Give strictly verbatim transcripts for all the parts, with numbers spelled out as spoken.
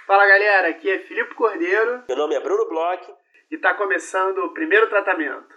Fala galera, aqui é Filipe Cordeiro. Meu nome é Bruno Bloch. E tá começando o primeiro tratamento.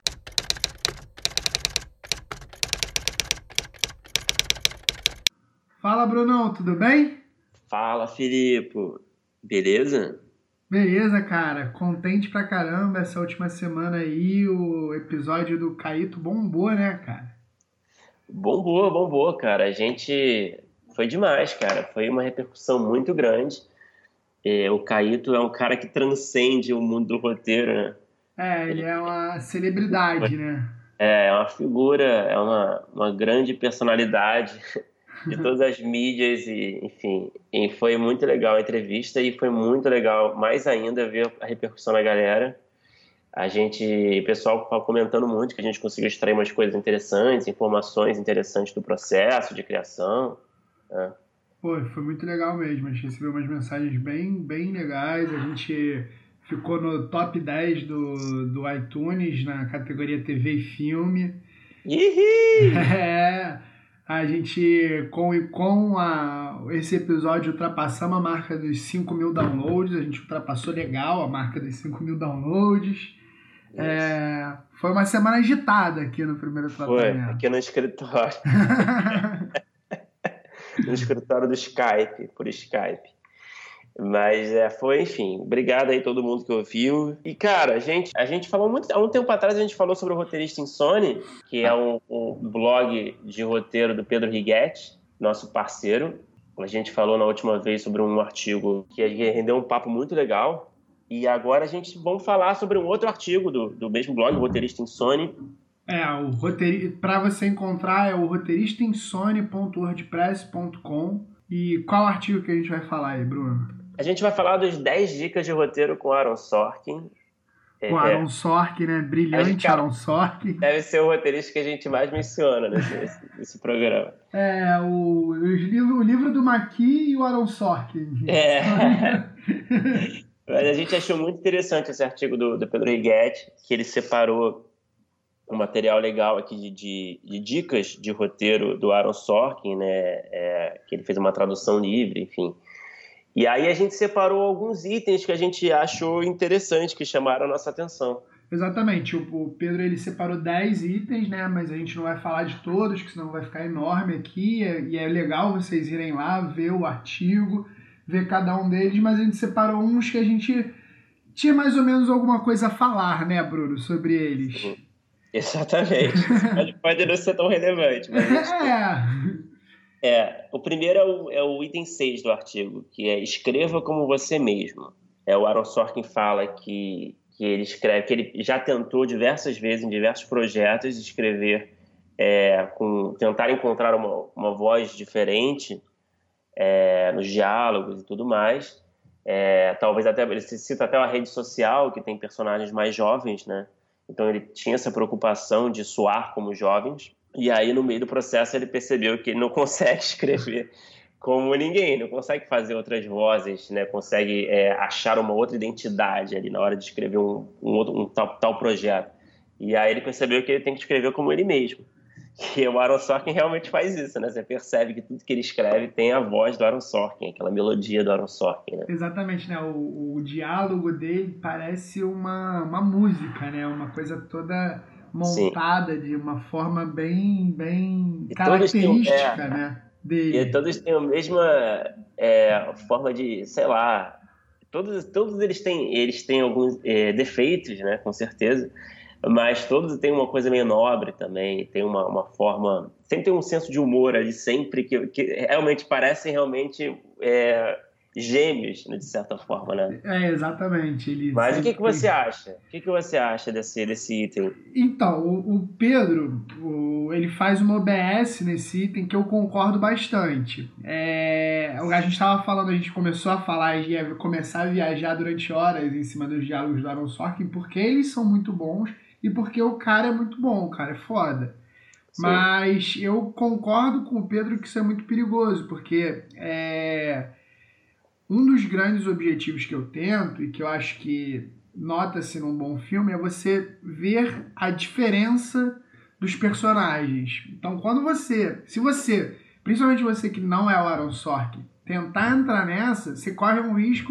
Fala Brunão, tudo bem? Fala Filipe, beleza? Beleza, cara. Contente pra caramba essa última semana aí, o episódio do Caíto bombou, né, cara? Bombou, bombou, cara. A gente... Foi demais, cara. Foi uma repercussão muito grande. É, o Caíto é um cara que transcende o mundo do roteiro, né? É, ele é uma celebridade, né? É, é uma figura, é uma, uma grande personalidade de todas as mídias e, enfim, e foi muito legal a entrevista e foi muito legal, mais ainda, ver a repercussão da galera. A gente, o pessoal comentando muito que a gente conseguiu extrair umas coisas interessantes, informações interessantes do processo de criação, né? Pô, foi muito legal mesmo. A gente recebeu umas mensagens bem, bem legais. A gente ficou no top dez do, do iTunes na categoria T V e Filme. Ihi! É, a gente, com, com a, esse episódio, ultrapassamos a marca dos cinco mil downloads. A gente ultrapassou legal a marca dos cinco mil downloads. É, foi uma semana agitada aqui no primeiro tratamento. Foi, aqui no escritório. No escritório do Skype, por Skype. Mas é, foi, enfim, obrigado aí todo mundo que ouviu. E, cara, a gente, a gente falou muito... Há um tempo atrás a gente falou sobre o Roteirista Insone, que é um, um blog de roteiro do Pedro Righetti, nosso parceiro. A gente falou na última vez sobre um artigo que rendeu um papo muito legal. E agora a gente vamos falar sobre um outro artigo do, do mesmo blog, o Roteirista Insone. É, o roteiri... para você encontrar é o roteirista insone ponto wordpress ponto com. E qual artigo que a gente vai falar aí, Bruno? A gente vai falar dos dez dicas de roteiro com Aaron Sorkin. Com é, Aaron Sorkin, né? Brilhante cara, Aaron Sorkin. Deve ser o roteirista que a gente mais menciona nesse, nesse, nesse programa. É, o, o, livro, o livro do Maqui e o Aaron Sorkin. É. Mas a gente achou muito interessante esse artigo do, do Pedro Righetti, que ele separou um material legal aqui de, de, de dicas de roteiro do Aaron Sorkin, né? É, que ele fez uma tradução livre, enfim. E aí a gente separou alguns itens que a gente achou interessante, que chamaram a nossa atenção. Exatamente. O, o Pedro ele separou dez itens, né? Mas a gente não vai falar de todos, que senão vai ficar enorme aqui. E é legal vocês irem lá, ver o artigo, ver cada um deles, mas a gente separou uns que a gente tinha mais ou menos alguma coisa a falar, né, Bruno, sobre eles. Uhum. Exatamente. Pode, pode não ser tão relevante. Mas é. É, o primeiro é o, é o item seis do artigo, que é escreva como você mesmo. É, o Aaron Sorkin fala que, que ele escreve, que ele já tentou diversas vezes em diversos projetos escrever, é, com, tentar encontrar uma, uma voz diferente é, nos diálogos e tudo mais. É, talvez até, ele cita até uma rede social que tem personagens mais jovens, né? Então ele tinha essa preocupação de soar como jovens. E aí, no meio do processo, ele percebeu que ele não consegue escrever como ninguém, não consegue fazer outras vozes, né? Consegue é, achar uma outra identidade ali na hora de escrever um, um, outro, um tal, tal projeto. E aí ele percebeu que ele tem que escrever como ele mesmo. E o Aaron Sorkin realmente faz isso, né? Você percebe que tudo que ele escreve tem a voz do Aaron Sorkin, aquela melodia do Aaron Sorkin, né? Exatamente, né? O, o diálogo dele parece uma, uma música, né? Uma coisa toda montada Sim. de uma forma bem, bem e característica, têm, é, né? Dele. E todos têm a mesma é, forma de, sei lá, todos, todos eles têm, eles têm alguns é, defeitos, né? Com certeza. Mas todos têm uma coisa meio nobre também, tem uma, uma forma... Sempre tem um senso de humor ali, sempre, que, que realmente parecem realmente é, gêmeos, né, de certa forma, né? É, exatamente. Ele Mas sempre... o que, que você acha? O que, que você acha desse, desse item? Então, o, o Pedro, o, ele faz uma O B S nesse item que eu concordo bastante. É, a gente estava falando, a gente começou a falar, ia começar a viajar durante horas em cima dos diálogos do Aaron Sorkin, porque eles são muito bons, e porque o cara é muito bom, o cara é foda. Sim. Mas eu concordo com o Pedro que isso é muito perigoso, porque é, um dos grandes objetivos que eu tento, e que eu acho que nota-se num bom filme, é você ver a diferença dos personagens. Então, quando você, se você, principalmente você que não é o Aaron Sorkin, tentar entrar nessa, você corre um risco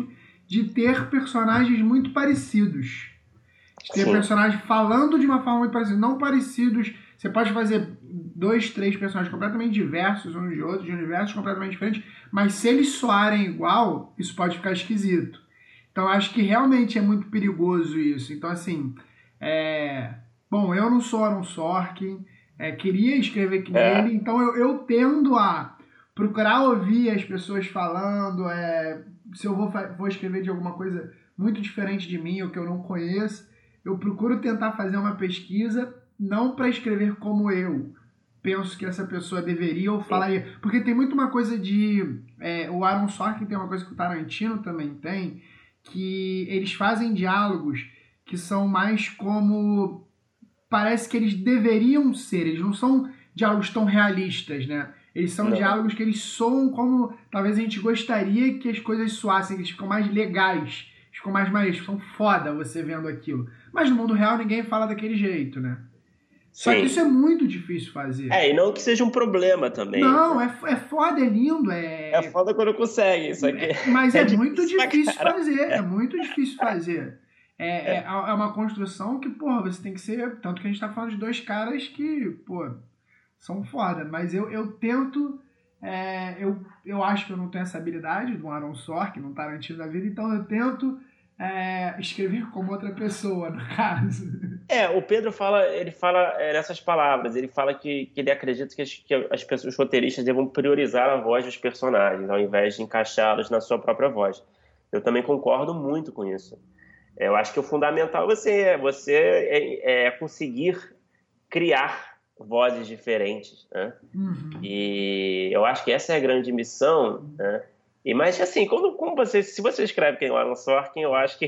de ter personagens muito parecidos. De ter Sim. personagens falando de uma forma muito parecida, não parecidos. Você pode fazer dois, três personagens completamente diversos uns de outros, de universos completamente diferentes, mas se eles soarem igual, isso pode ficar esquisito. Então, eu acho que realmente é muito perigoso isso. Então, assim, é... bom, eu não sou Aaron Sorkin, é, queria escrever que É. nele, então eu, eu tendo a procurar ouvir as pessoas falando, é, se eu vou, vou escrever de alguma coisa muito diferente de mim, ou que eu não conheço, eu procuro tentar fazer uma pesquisa, não para escrever como eu penso que essa pessoa deveria ou falaria. Porque tem muito uma coisa de... É, o Aaron Sorkin tem uma coisa que o Tarantino também tem, que eles fazem diálogos que são mais como... Parece que eles deveriam ser. Eles não são diálogos tão realistas, né? Eles são Não. diálogos que eles soam como talvez a gente gostaria que as coisas soassem, que eles ficam mais legais, ficam mais maneiros, ficam foda você vendo aquilo. Mas no mundo real ninguém fala daquele jeito, né? Só Sim. que isso é muito difícil fazer. É, e não que seja um problema também. Não, é, é foda, é lindo, é... É foda quando consegue, isso aqui. É, mas é, é muito difícil, difícil cara. fazer, é muito difícil fazer. É, é. é uma construção que, porra, você tem que ser... Tanto que a gente tá falando de dois caras que, pô, são foda. Mas eu, eu tento... É, eu, eu acho que eu não tenho essa habilidade do Aaron Sorkin, no Tarantino da vida, então eu tento é, escrever como outra pessoa, no caso. É, o Pedro fala, ele fala é, nessas palavras, ele fala que, que ele acredita que, as, que as pessoas, os roteiristas devam priorizar a voz dos personagens, ao invés de encaixá-los na sua própria voz. Eu também concordo muito com isso. Eu acho que o fundamental é você, você é, é conseguir criar vozes diferentes, né? Uhum. E eu acho que essa é a grande missão, né? E, mas assim, como, como você, se você escreve quem é o Aaron Sorkin, eu acho que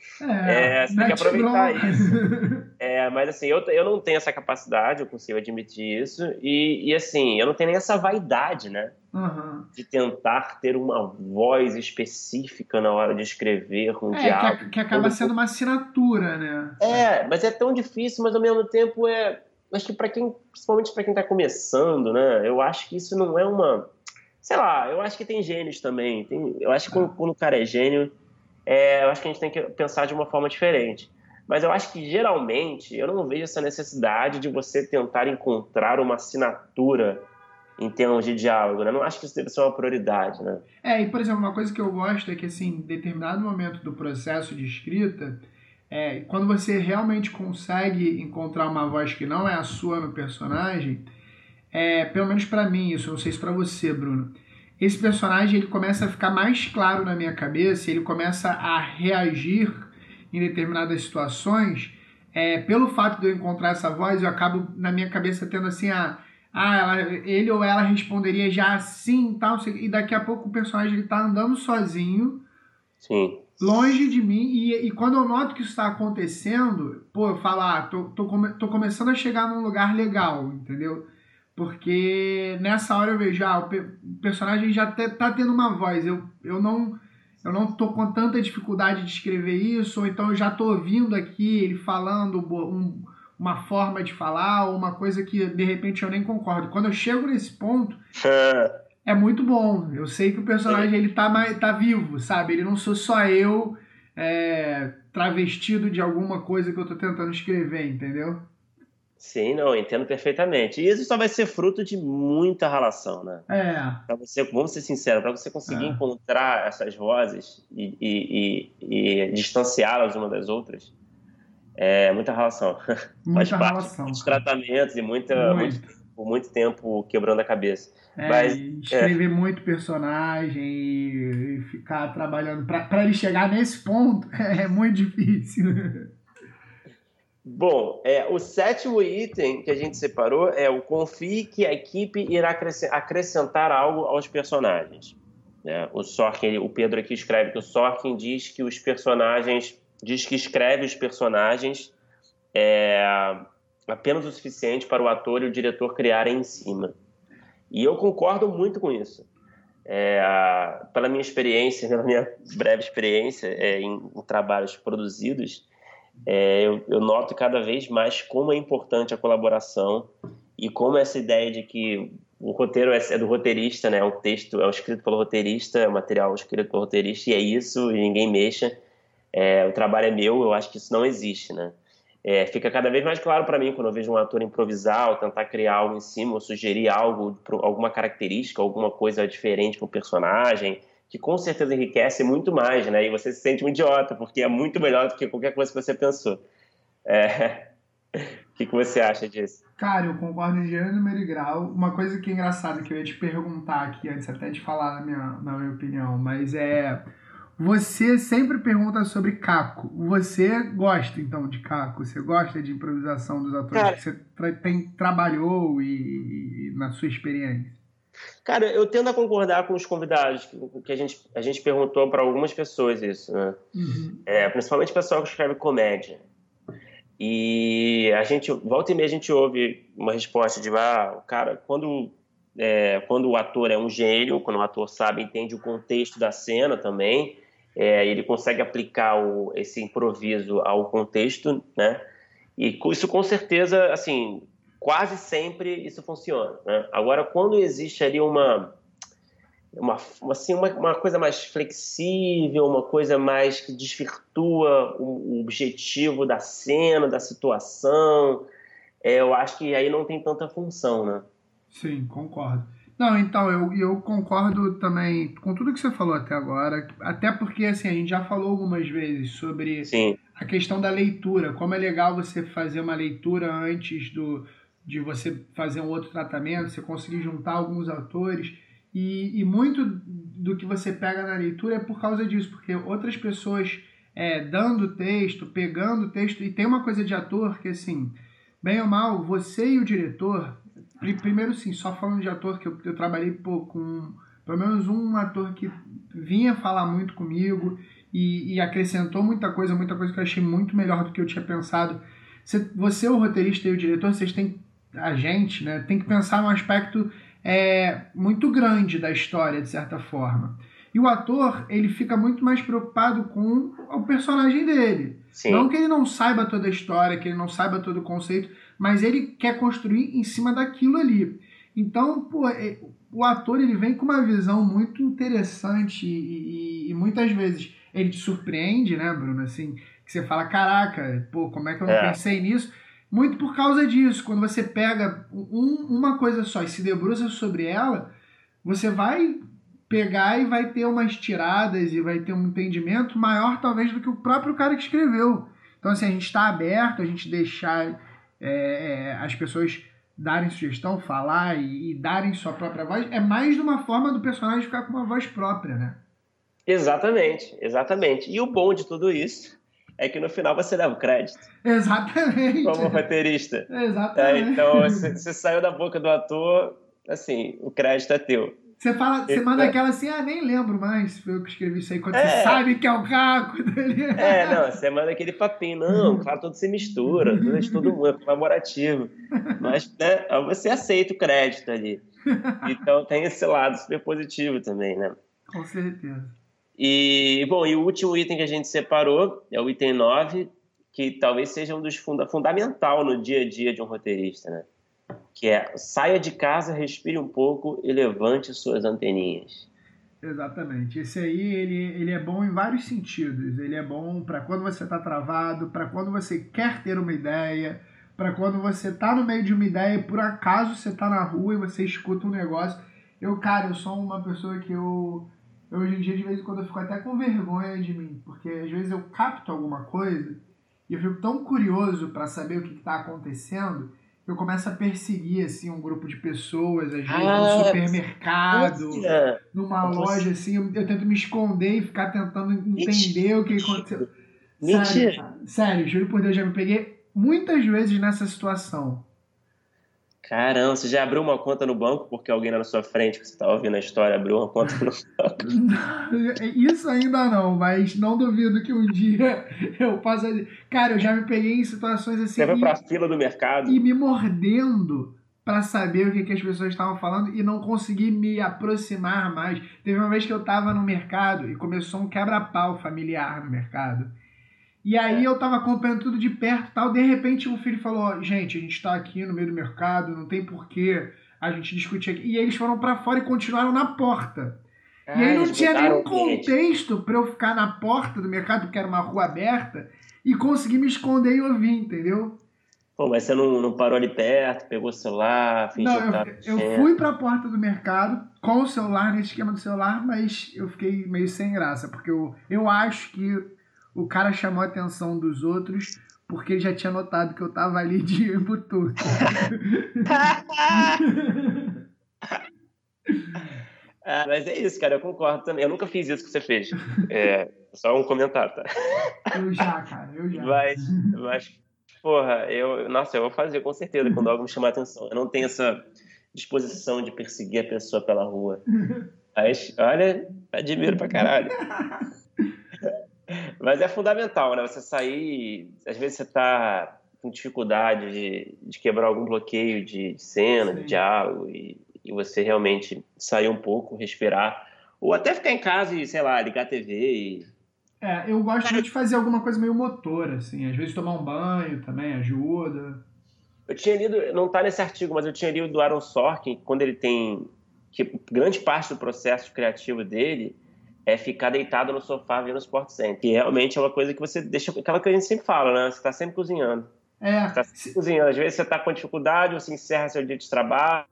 é, é, você tem que aproveitar bronca. isso. É, mas assim, eu, eu não tenho essa capacidade, eu consigo admitir isso, e, e assim, eu não tenho nem essa vaidade, né? Uhum. De tentar ter uma voz específica na hora de escrever um é, diálogo. Que, que acaba sendo uma assinatura, né? É, mas é tão difícil, mas ao mesmo tempo é... Acho que para quem, principalmente para quem está começando, né? Eu acho que isso não é uma... Sei lá, eu acho que tem gênios também. Tem, eu acho que quando, quando o cara é gênio, é, eu acho que a gente tem que pensar de uma forma diferente. Mas eu acho que, geralmente, eu não vejo essa necessidade de você tentar encontrar uma assinatura em termos de diálogo, né? Não acho que isso deve ser uma prioridade, né? É, e, por exemplo, uma coisa que eu gosto é que, assim, em determinado momento do processo de escrita, é, quando você realmente consegue encontrar uma voz que não é a sua no personagem, é, pelo menos pra mim isso, não sei se pra você, Bruno, esse personagem ele começa a ficar mais claro na minha cabeça, ele começa a reagir em determinadas situações, é, pelo fato de eu encontrar essa voz, eu acabo na minha cabeça tendo assim, a ah, ela, ele ou ela responderia já assim, tal, e daqui a pouco o personagem ele tá andando sozinho, Sim. longe de mim, e, e quando eu noto que isso está acontecendo, pô, eu falo, ah, tô, tô, come, tô começando a chegar num lugar legal, entendeu? Porque nessa hora eu vejo, ah, o, pe, o personagem já te, tá tendo uma voz, eu, eu não eu não tô com tanta dificuldade de escrever isso, ou então eu já tô ouvindo aqui ele falando um, uma forma de falar, ou uma coisa que de repente eu nem concordo. Quando eu chego nesse ponto... é muito bom. Eu sei que o personagem ele tá, mais, tá vivo, sabe? Ele não sou só eu é, travestido de alguma coisa que eu tô tentando escrever, entendeu? Sim, não, eu entendo perfeitamente. E isso só vai ser fruto de muita relação, né? É. Pra você, vamos ser sinceros, para você conseguir é. encontrar essas vozes e, e, e, e distanciá-las uma das outras, é muita relação. Muita Faz parte relação, de muitos cara. tratamentos e muita, muito. Muito, tempo, muito tempo quebrando a cabeça. É, Mas, escrever é. muito personagem e ficar trabalhando para ele chegar nesse ponto é muito difícil. Bom, é, o sétimo item que a gente separou é o confie que a equipe irá acrescentar algo aos personagens. É, o Sorkin, o Pedro aqui escreve que o Sorkin diz que os personagens, diz que escreve os personagens é, apenas o suficiente para o ator e o diretor criarem em cima. E eu concordo muito com isso. É, pela minha experiência, pela minha breve experiência é, em, em trabalhos produzidos, É, eu, eu noto cada vez mais como é importante a colaboração e como essa ideia de que o roteiro é, é do roteirista, né? É um texto, é um escrito pelo roteirista, é um material escrito pelo roteirista, e é isso, e ninguém mexa. É, o trabalho é meu, eu acho que isso não existe, né? É, fica cada vez mais claro para mim quando eu vejo um ator improvisar ou tentar criar algo em cima, ou sugerir algo, alguma característica, alguma coisa diferente para o personagem, que com certeza enriquece muito mais, né? E você se sente um idiota, porque é muito melhor do que qualquer coisa que você pensou. É... O que, que você acha disso? Cara, eu concordo em gênero, número e grau. Uma coisa que é engraçada que eu ia te perguntar aqui, antes até de falar na minha, na minha opinião, mas é... Você sempre pergunta sobre Caco. Você gosta, então, de Caco? Você gosta de improvisação dos atores Cara, que você tra tem, trabalhou e, e na sua experiência? cara, eu tendo a concordar com os convidados, que, que a, gente, a gente perguntou para algumas pessoas isso, né? Uhum. É, principalmente o pessoal que escreve comédia. E a gente, volta e meia, a gente ouve uma resposta de, ah, cara, quando, é, quando o ator é um gênio, quando o ator sabe, entende o contexto da cena também, é, ele consegue aplicar o, esse improviso ao contexto, né? E isso com certeza, assim, quase sempre isso funciona, né? Agora, quando existe ali uma uma, assim, uma, uma coisa mais flexível, uma coisa mais que desvirtua o, o objetivo da cena, da situação, é, eu acho que aí não tem tanta função, né? Sim, concordo. Não, então, eu, eu concordo também com tudo que você falou até agora, até porque, assim, a gente já falou algumas vezes sobre Sim, a questão da leitura, como é legal você fazer uma leitura antes do, de você fazer um outro tratamento, você conseguir juntar alguns autores, e, e muito do que você pega na leitura é por causa disso, porque outras pessoas é, dando texto, pegando texto, e tem uma coisa de ator que, assim, bem ou mal, você e o diretor. Primeiro, sim, só falando de ator, que eu, eu trabalhei pô, com pelo menos um ator que vinha falar muito comigo e, e acrescentou muita coisa, muita coisa que eu achei muito melhor do que eu tinha pensado. Você, você o roteirista e o diretor, vocês têm, a gente, né, tem que pensar num aspecto é, muito grande da história, de certa forma. E o ator, ele fica muito mais preocupado com o personagem dele. Não sim. que ele não saiba toda a história, que ele não saiba todo o conceito, mas ele quer construir em cima daquilo ali. Então, pô, o ator ele vem com uma visão muito interessante e, e, e muitas vezes ele te surpreende, né, Bruno? Assim, que você fala, caraca, pô, como é que eu não É, pensei nisso? Muito por causa disso. Quando você pega um, uma coisa só e se debruça sobre ela, você vai pegar e vai ter umas tiradas e vai ter um entendimento maior talvez do que o próprio cara que escreveu. Então, assim, a gente está aberto, a gente deixar é, é, as pessoas darem sugestão, falar e, e darem sua própria voz, é mais de uma forma do personagem ficar com uma voz própria, né? exatamente, exatamente. E o bom de tudo isso é que no final você leva o crédito Exatamente. como roteirista. É, então, Exatamente. você saiu da boca do ator, assim, o crédito é teu. Você fala, você manda Então, aquela assim, ah, nem lembro mais, foi eu que escrevi isso aí, quando você é, sabe que é o Caco dele. É, não, você manda aquele papinho, não, claro, tudo se mistura, tudo é de todo mundo, é colaborativo. Mas, né, você aceita o crédito ali. Então tem esse lado super positivo também, né? Com certeza. E, bom, e o último item que a gente separou é o item nove, que talvez seja um dos funda fundamental no dia a dia de um roteirista, né? Que é saia de casa, respire um pouco e levante suas anteninhas. Exatamente. Esse aí, ele, ele é bom em vários sentidos. Ele é bom para quando você está travado, para quando você quer ter uma ideia, para quando você está no meio de uma ideia e por acaso você está na rua e você escuta um negócio. Eu, cara, eu sou uma pessoa que eu, eu hoje em dia, de vez em quando, eu fico até com vergonha de mim, porque às vezes eu capto alguma coisa e eu fico tão curioso para saber o que está acontecendo, eu começo a perseguir assim um grupo de pessoas, às vezes no Ah, supermercado, você, numa loja, você, assim, eu, eu tento me esconder e ficar tentando entender o que aconteceu. mentira, Sério, mentira. cara, sério, juro por Deus, já me peguei muitas vezes nessa situação. Caramba, você já abriu uma conta no banco porque alguém lá na sua frente que você estava ouvindo a história abriu uma conta no banco? Isso ainda não, mas não duvido que um dia eu possa. Cara, eu já me peguei em situações assim Você foi para a e, fila do e mercado? me mordendo para saber o que, que as pessoas estavam falando e não consegui me aproximar mais. Teve uma vez que eu estava no mercado e começou um quebra-pau familiar no mercado. E aí É. eu tava acompanhando tudo de perto e tal. De repente um filho falou: gente, a gente tá aqui no meio do mercado, não tem porquê A gente discutia aqui. E eles foram pra fora e continuaram na porta. Ah, e aí não eles tinha mudaram nenhum o ambiente. contexto pra eu ficar na porta do mercado, porque era uma rua aberta, e conseguir me esconder e ouvir, entendeu? Pô, mas você não, não parou ali perto, pegou o celular, Não, fingiu que eu, tava eu mexendo. fui pra porta do mercado com o celular, nesse esquema do celular, mas eu fiquei meio sem graça, porque eu, eu acho que o cara chamou a atenção dos outros porque ele já tinha notado que eu tava ali de butuca. Ah, mas é isso, cara, eu concordo também. Eu nunca fiz isso que você fez. É, só um comentário, tá? Eu já, cara, eu já. Mas, mas, porra, eu, nossa, eu vou fazer com certeza quando algo me chamar a atenção. Eu não tenho essa disposição de perseguir a pessoa pela rua. Mas, olha, admiro pra caralho. Mas é fundamental, né? Você sair, às vezes você tá com dificuldade de, de quebrar algum bloqueio de cena, de Sim. diálogo, e, e você realmente sair um pouco, respirar, ou até ficar em casa e, sei lá, ligar a T V e... É, eu gosto muito de fazer alguma coisa meio motor, assim. Às vezes tomar um banho também ajuda. Eu tinha lido, não tá nesse artigo, mas eu tinha lido do Aaron Sorkin, quando ele tem, que grande parte do processo criativo dele é ficar deitado no sofá vendo Sport Center. E realmente é uma coisa que você deixa, aquela que a gente sempre fala, né? Você tá sempre cozinhando. É, Você tá sempre se- cozinhando. Às vezes você tá com dificuldade, você encerra seu dia de trabalho,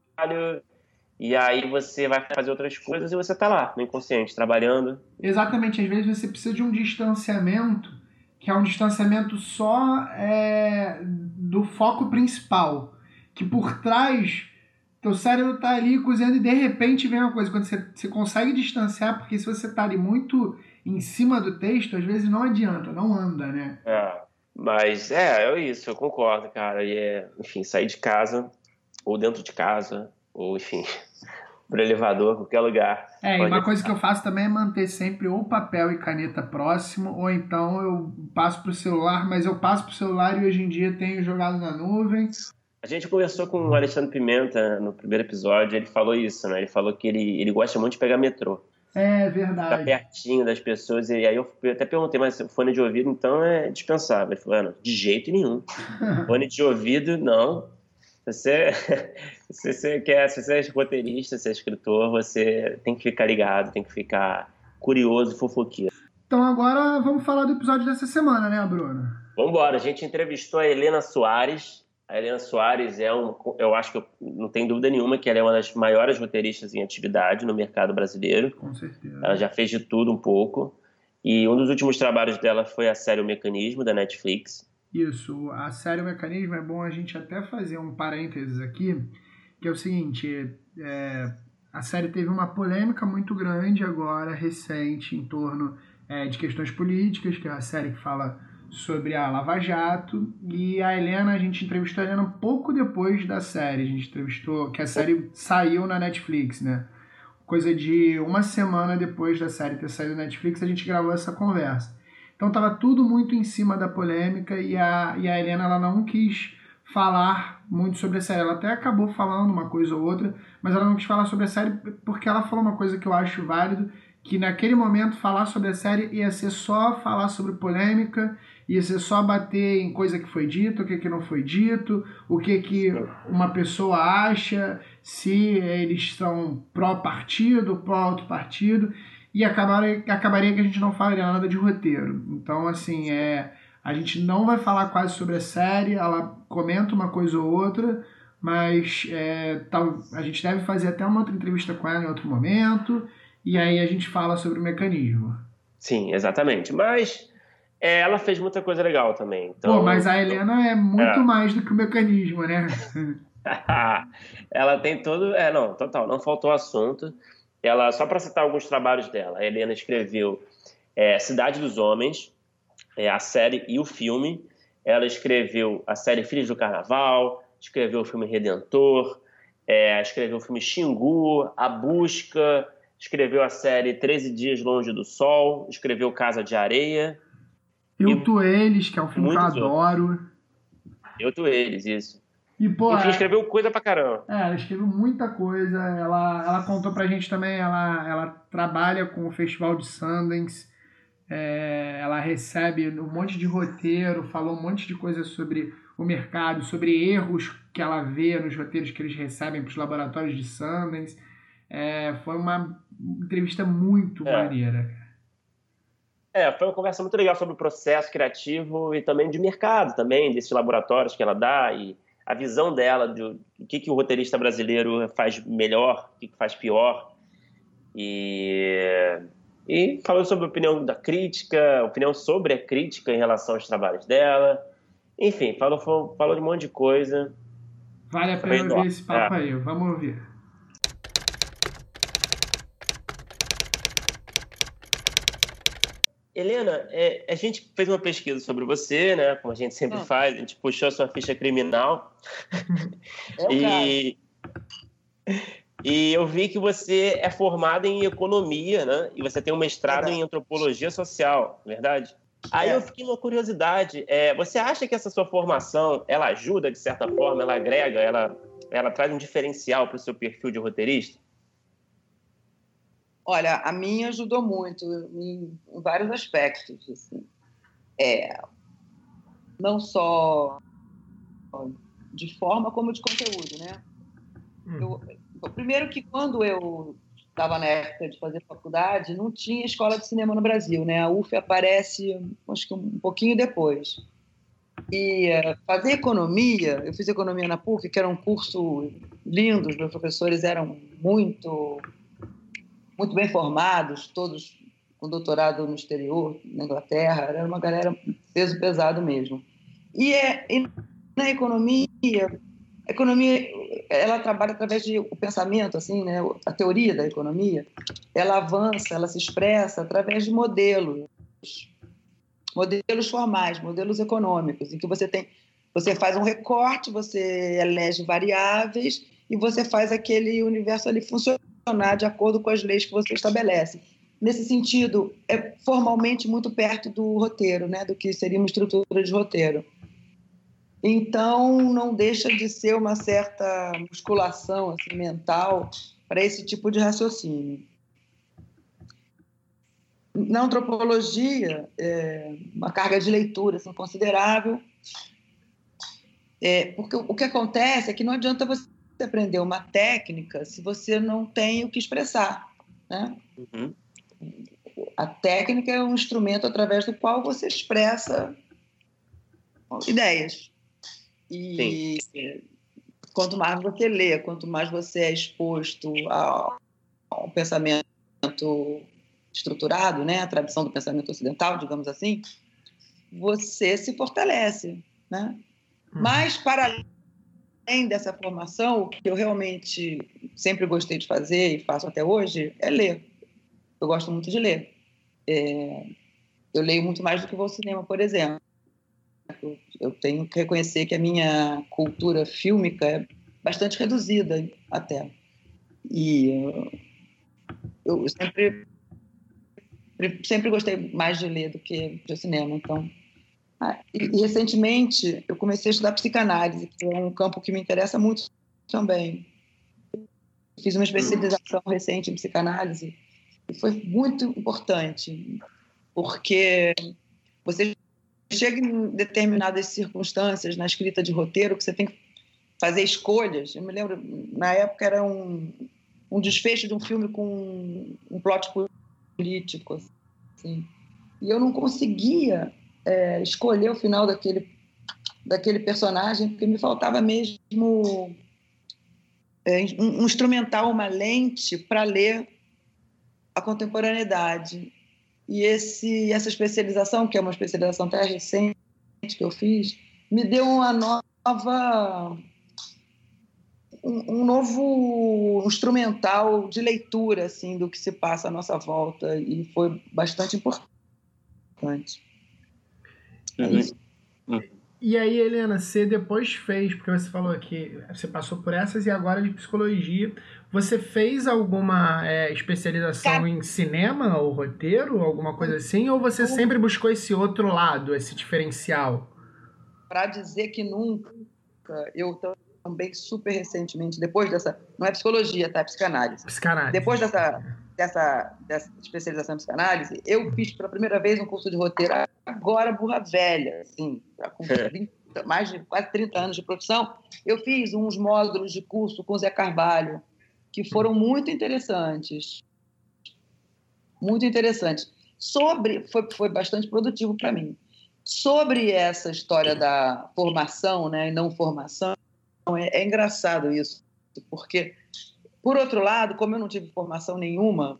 e aí você vai fazer outras coisas e você tá lá, no inconsciente, trabalhando. exatamente. Às vezes você precisa de um distanciamento, que é um distanciamento só é, do foco principal. Que por trás, teu cérebro tá ali cozinhando e de repente vem uma coisa. Quando você, você consegue distanciar, porque se você tá ali muito em cima do texto, às vezes não adianta, não anda, né? É, mas é, é isso, eu concordo, cara. E é, enfim, sair de casa, ou dentro de casa, ou enfim, por elevador, qualquer lugar. É, e Pode... uma coisa que eu faço também é manter sempre ou papel e caneta próximo, ou então eu passo pro celular, mas eu passo pro celular e hoje em dia tenho jogado na nuvem. A gente conversou com o Alexandre Pimenta no primeiro episódio, ele falou isso, né? Ele falou que ele, ele gosta muito de pegar metrô, É ficar verdade. pertinho das pessoas. E aí eu até perguntei, mas fone de ouvido então é dispensável? Ele falou, ah, não, de jeito nenhum. Fone de ouvido, não. Se você, se você quer, se você é roteirista, se é escritor, você tem que ficar ligado, tem que ficar curioso, fofoqueiro. Então agora vamos falar do episódio dessa semana, né, Bruno? Vamos embora. A gente entrevistou a Helena Soares. A Helena Soares é um, eu acho que eu, não tem dúvida nenhuma que ela é uma das maiores roteiristas em atividade no mercado brasileiro. Com certeza. Ela já fez de tudo um pouco. E um dos últimos trabalhos dela foi a série O Mecanismo, da Netflix. Isso, a série O Mecanismo é bom a gente até fazer um parênteses aqui, que é o seguinte, é, a série teve uma polêmica muito grande agora, recente, em torno é, de questões políticas, que é a série que fala sobre a Lava Jato, e a Helena, a gente entrevistou a Helena um pouco depois da série, a gente entrevistou, que a série saiu na Netflix, né? Coisa de uma semana depois da série ter saído na Netflix, a gente gravou essa conversa. Então estava tudo muito em cima da polêmica e a, e a Helena ela não quis falar muito sobre a série. Ela até acabou falando uma coisa ou outra, mas ela não quis falar sobre a série porque ela falou uma coisa que eu acho válido, que naquele momento falar sobre a série ia ser só falar sobre polêmica, ia ser só bater em coisa que foi dito, o que, que não foi dito, o que, que uma pessoa acha, se eles são pró-partido, pró-outro partido, e acabaria, acabaria que a gente não falaria nada de roteiro. Então, assim, é, a gente não vai falar quase sobre a série, ela comenta uma coisa ou outra, mas é, tal, a gente deve fazer até uma outra entrevista com ela em outro momento, e aí a gente fala sobre o mecanismo. Sim, exatamente. Mas é, ela fez muita coisa legal também. Então, Pô, mas a Helena é muito é. mais do que o mecanismo, né? Ela tem todo... É, não, total, não faltou assunto. Ela, só para citar alguns trabalhos dela, a Helena escreveu é, Cidade dos Homens, é, a série e o filme. Ela escreveu a série Filhos do Carnaval, escreveu o filme Redentor, é, escreveu o filme Xingu, A Busca, escreveu a série treze Dias Longe do Sol, escreveu Casa de Areia. Eu, Tu, Eles, que é um filme que eu adoro. Outros. Eu, Tu, Eles, isso. E, pô, Enfim, é, escreveu coisa pra caramba. é, ela escreveu muita coisa. Ela, ela contou pra gente também, ela, ela trabalha com o Festival de Sundance. É, ela recebe um monte de roteiro, falou um monte de coisa sobre o mercado, sobre erros que ela vê nos roteiros que eles recebem para os laboratórios de Sundance. É, foi uma entrevista muito É. maneira. É, foi uma conversa muito legal sobre o processo criativo e também de mercado, também, desses laboratórios que ela dá e a visão dela do que, que o roteirista brasileiro faz melhor, o que, que faz pior. E, e falou sobre a opinião da crítica, opinião sobre a crítica em relação aos trabalhos dela. Enfim, falou, falou de um monte de coisa. Vale a Foi pena ouvir esse papo aí, vamos ouvir. Helena, é, a gente fez uma pesquisa sobre você, né? Como a gente sempre ah. faz, a gente puxou a sua ficha criminal. É e, e eu vi que você é formada em economia, né? E você tem um mestrado é em antropologia social, verdade? Aí é. eu fiquei com uma curiosidade. É, você acha que essa sua formação, ela ajuda, de certa forma, ela agrega, ela, ela traz um diferencial para o seu perfil de roteirista? Olha, a minha ajudou muito em, em vários aspectos. Assim. É, não só de forma, como de conteúdo, né? Hum. Eu, primeiro que quando eu estava na época de fazer faculdade, não tinha escola de cinema no Brasil, né? A U F aparece, acho que um pouquinho depois. E fazer economia, eu fiz economia na P U C, que era um curso lindo, os meus professores eram muito... muito bem formados, todos com doutorado no exterior, na Inglaterra, era uma galera peso pesado mesmo. E, é, e na economia, a economia, ela trabalha através de o pensamento, assim, né? A teoria da economia, ela avança, ela se expressa através de modelos, modelos formais, modelos econômicos, em que você tem, você faz um recorte, você elege variáveis e você faz aquele universo ali funcionar de acordo com as leis que você estabelece. Nesse sentido, é formalmente muito perto do roteiro, né, do que seria uma estrutura de roteiro. Então, não deixa de ser uma certa musculação assim, mental para esse tipo de raciocínio. Na antropologia, é uma carga de leitura assim, considerável, é, porque o que acontece é que não adianta você aprender uma técnica se você não tem o que expressar, né? Uhum. A técnica é um instrumento através do qual você expressa ideias. E Sim. quanto mais você lê, quanto mais você é exposto a, a um pensamento estruturado, né? A tradição do pensamento ocidental, digamos assim, você se fortalece, né? Uhum. Mas, para além dessa formação, o que eu realmente sempre gostei de fazer e faço até hoje é ler. Eu gosto muito de ler. É, eu leio muito mais do que vou ao cinema, por exemplo. Eu, eu tenho que reconhecer que a minha cultura fílmica é bastante reduzida até. E eu, eu sempre, sempre gostei mais de ler do que de cinema. Então, ah, e, e recentemente eu comecei a estudar psicanálise, que é um campo que me interessa muito também. Fiz uma especialização recente em psicanálise e foi muito importante, porque você chega em determinadas circunstâncias na escrita de roteiro que você tem que fazer escolhas. Eu me lembro, na época era um, um desfecho de um filme com um plot político, assim, e eu não conseguia é, escolher o final daquele, daquele personagem, porque me faltava mesmo é, um, um instrumental, uma lente para ler a contemporaneidade. E esse, essa especialização, que é uma especialização até recente que eu fiz, me deu uma nova, um, um novo instrumental de leitura assim, do que se passa à nossa volta, e foi bastante importante. É isso. E aí, Helena, você depois fez, porque você falou que você passou por essas e agora de psicologia, você fez alguma é, especialização Car... em cinema ou roteiro, alguma coisa assim, ou você sempre buscou esse outro lado, esse diferencial? Para dizer que nunca, eu também super recentemente, depois dessa, não é psicologia, tá? É psicanálise. Psicanálise. Depois dessa, dessa, dessa especialização em psicanálise, eu fiz pela primeira vez um curso de roteiro, agora burra velha, assim, com vinte, mais de quase trinta anos de profissão, eu fiz uns módulos de curso com o Zé Carvalho, que foram muito interessantes. Muito interessantes. Sobre, foi, foi bastante produtivo para mim. Sobre essa história da formação, né, e não formação, é, é engraçado isso, porque, por outro lado, como eu não tive formação nenhuma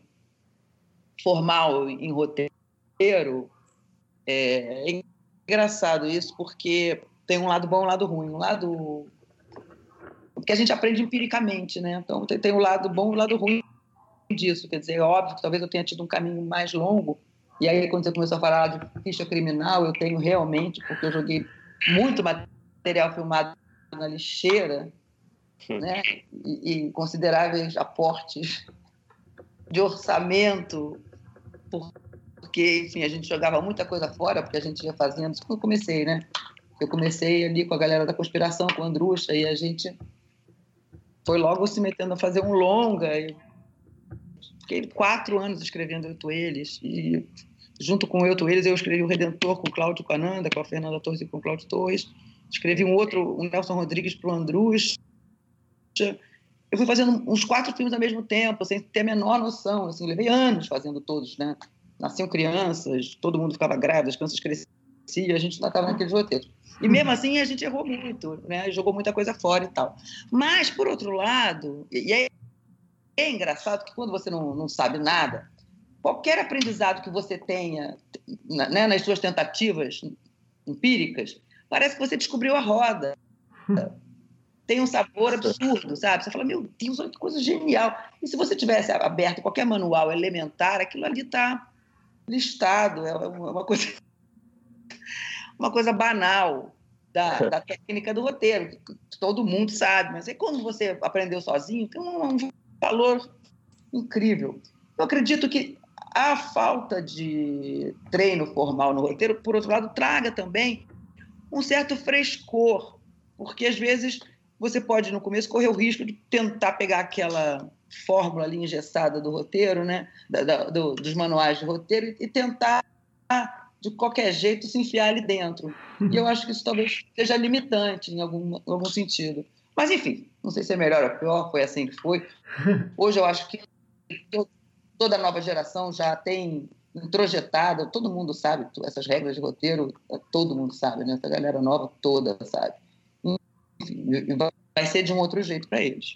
formal em roteiro, é, é engraçado isso, porque tem um lado bom e um lado ruim. Um lado... Porque a gente aprende empiricamente, né? Então, tem, tem o lado bom e o lado ruim disso. Quer dizer, é óbvio que talvez eu tenha tido um caminho mais longo. E aí, quando você começou a falar de ficha criminal, eu tenho realmente, porque eu joguei muito material filmado na lixeira, né? E, e consideráveis aportes de orçamento, porque, enfim, a gente jogava muita coisa fora, porque a gente ia fazendo. Isso quando eu comecei, né? Eu comecei ali com a galera da conspiração, com a Andrucha, e a gente foi logo se metendo a fazer um longa. E fiquei quatro anos escrevendo Oito Eles, e junto com o Oito Eles eu escrevi o Redentor com o Cláudio Cananda, com a Fernanda Torres e com o Cláudio Torres. Escrevi um outro, o Nelson Rodrigues para o Andrucha. Eu fui fazendo uns quatro filmes ao mesmo tempo, sem ter a menor noção. Assim, levei anos fazendo todos, né? Nasciam crianças, todo mundo ficava grávida, as crianças cresciam, a gente ainda estava naqueles roteiros. E mesmo assim a gente errou muito, né? Jogou muita coisa fora e tal. Mas, por outro lado, e é, é engraçado que quando você não, não sabe nada, qualquer aprendizado que você tenha, né, nas suas tentativas empíricas, parece que você descobriu a roda. Tem um sabor absurdo, sabe? Você fala, meu Deus, olha que coisa genial. E se você tivesse aberto qualquer manual elementar, aquilo ali está listado. É uma coisa, uma coisa banal da, da técnica do roteiro, que todo mundo sabe. Mas aí quando você aprendeu sozinho, tem um, um valor incrível. Eu acredito que a falta de treino formal no roteiro, por outro lado, traga também um certo frescor, porque às vezes você pode, no começo, correr o risco de tentar pegar aquela fórmula ali engessada do roteiro, né? da, da, do, dos manuais de roteiro, e tentar, de qualquer jeito, se enfiar ali dentro. E eu acho que isso talvez seja limitante em algum, em algum sentido. Mas, enfim, não sei se é melhor ou pior, foi assim que foi. Hoje eu acho que toda a nova geração já tem introjetada, todo mundo sabe, essas regras de roteiro, todo mundo sabe, né? Essa galera nova toda sabe. Enfim, vai ser de um outro jeito para eles.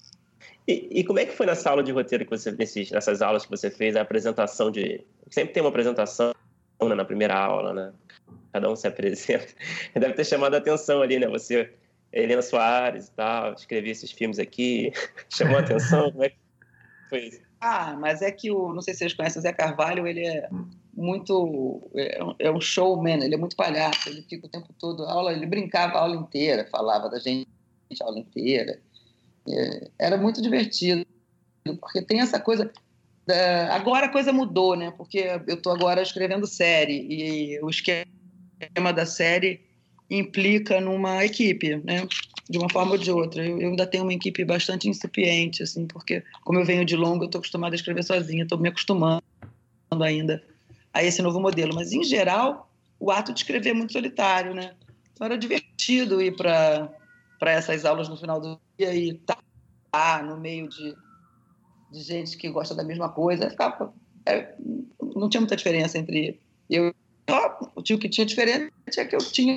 E, e como é que foi nessa aula de roteiro que você nesses, nessas aulas que você fez, a apresentação de... Sempre tem uma apresentação, né, na primeira aula, né? Cada um se apresenta. Deve ter chamado a atenção ali, né? Você, Helena Soares e tal, escrevi esses filmes aqui, chamou a atenção? Como é que foi isso? Ah, mas é que o... Não sei se vocês conhecem o Zé Carvalho, ele é muito... É um showman, ele é muito palhaço, ele fica o tempo todo... Aula, ele brincava a aula inteira, falava da gente a aula inteira. É, era muito divertido, porque tem essa coisa... Da... Agora a coisa mudou, né? Porque eu estou agora escrevendo série, e o esquema da série implica numa equipe, né? De uma forma ou de outra. Eu, eu ainda tenho uma equipe bastante incipiente, assim, porque como eu venho de longo, eu estou acostumada a escrever sozinha, estou me acostumando ainda a esse novo modelo. Mas, em geral, o ato de escrever é muito solitário, né? Então era divertido ir para para essas aulas no final do dia e estar tá no meio de, de gente que gosta da mesma coisa. Ficava, é, não tinha muita diferença entre eu. O que tinha diferença é que eu tinha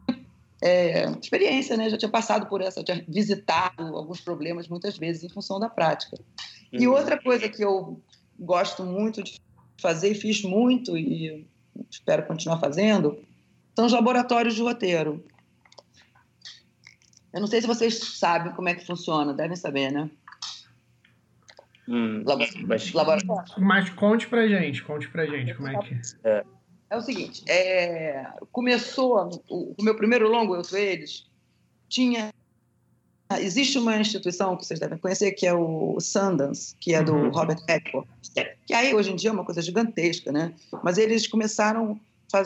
É, experiência, né? Já tinha passado por essa, já tinha visitado alguns problemas muitas vezes em função da prática. Uhum. E outra coisa que eu gosto muito de fazer e fiz muito e espero continuar fazendo são os laboratórios de roteiro. Eu não sei se vocês sabem como é que funciona, devem saber, né? Hum, Laboratório. mas... Laboratório. Mas conte pra gente, conte pra gente como é que é. É o seguinte, é, começou, o, o meu primeiro longo, Oito Eles, tinha, existe uma instituição que vocês devem conhecer, que é o Sundance, que é do uhum. Robert Redford, que aí hoje em dia é uma coisa gigantesca, né? Mas eles começaram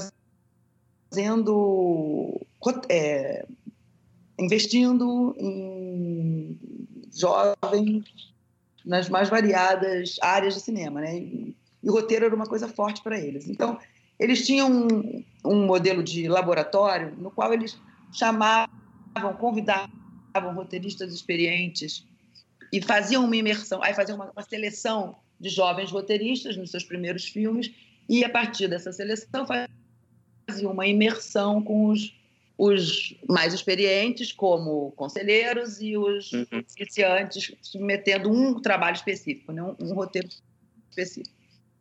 fazendo, é, investindo em jovens nas mais variadas áreas de cinema, né? E, e o roteiro era uma coisa forte para eles. Então, eles tinham um, um modelo de laboratório no qual eles chamavam, convidavam roteiristas experientes e faziam uma imersão, aí faziam uma, uma seleção de jovens roteiristas nos seus primeiros filmes, e a partir dessa seleção faziam uma imersão com os, os mais experientes, como conselheiros, e os uhum. iniciantes, submetendo um trabalho específico, né? um, um roteiro específico.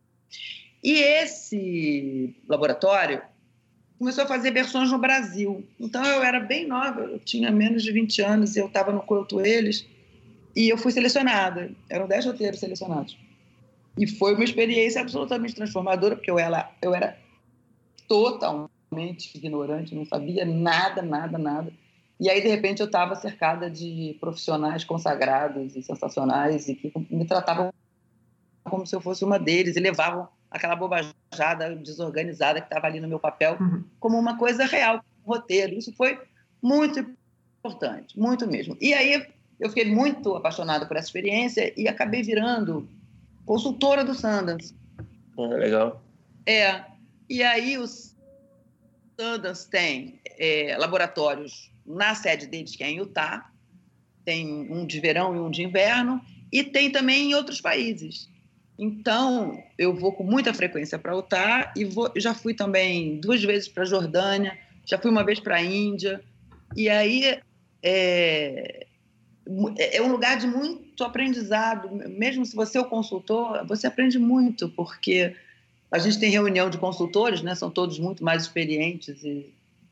E esse laboratório começou a fazer versões no Brasil. Então, eu era bem nova, eu tinha menos de vinte anos, e eu estava no Couto Eles, e eu fui selecionada. Eram dez roteiros selecionados. E foi uma experiência absolutamente transformadora, porque eu era, eu era totalmente ignorante, não sabia nada, nada, nada. E aí, de repente, eu estava cercada de profissionais consagrados e sensacionais, e que me tratavam como se eu fosse uma deles, e levavam aquela bobajada desorganizada que estava ali no meu papel uhum. como uma coisa real, um roteiro. Isso foi muito importante, muito mesmo. E aí eu fiquei muito apaixonada por essa experiência e acabei virando consultora do Sundance. Ah, legal. É. E aí o Sundance tem é, laboratórios na sede deles, que é em Utah, tem um de verão e um de inverno, e tem também em outros países. Então, eu vou com muita frequência para Utah e vou, já fui também duas vezes para a Jordânia, já fui uma vez para a Índia. E aí é, é um lugar de muito aprendizado. Mesmo se você é o consultor, você aprende muito, porque a gente tem reunião de consultores, né? São todos muito mais experientes e,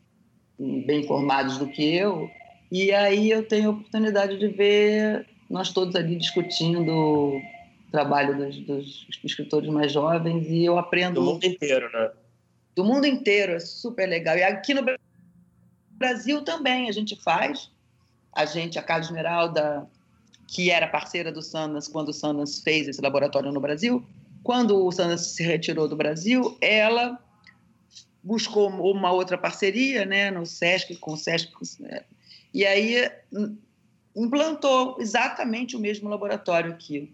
e bem informados do que eu. E aí eu tenho a oportunidade de ver nós todos ali discutindo trabalho dos, dos escritores mais jovens, e eu aprendo... Do mundo inteiro, né? Do mundo inteiro, é super legal. E aqui no Brasil também a gente faz. A gente, a Carla Esmeralda, que era parceira do Sundance quando o Sundance fez esse laboratório no Brasil, quando o Sundance se retirou do Brasil, ela buscou uma outra parceria, né, no Sesc, com o Sesc, e aí implantou exatamente o mesmo laboratório aqui.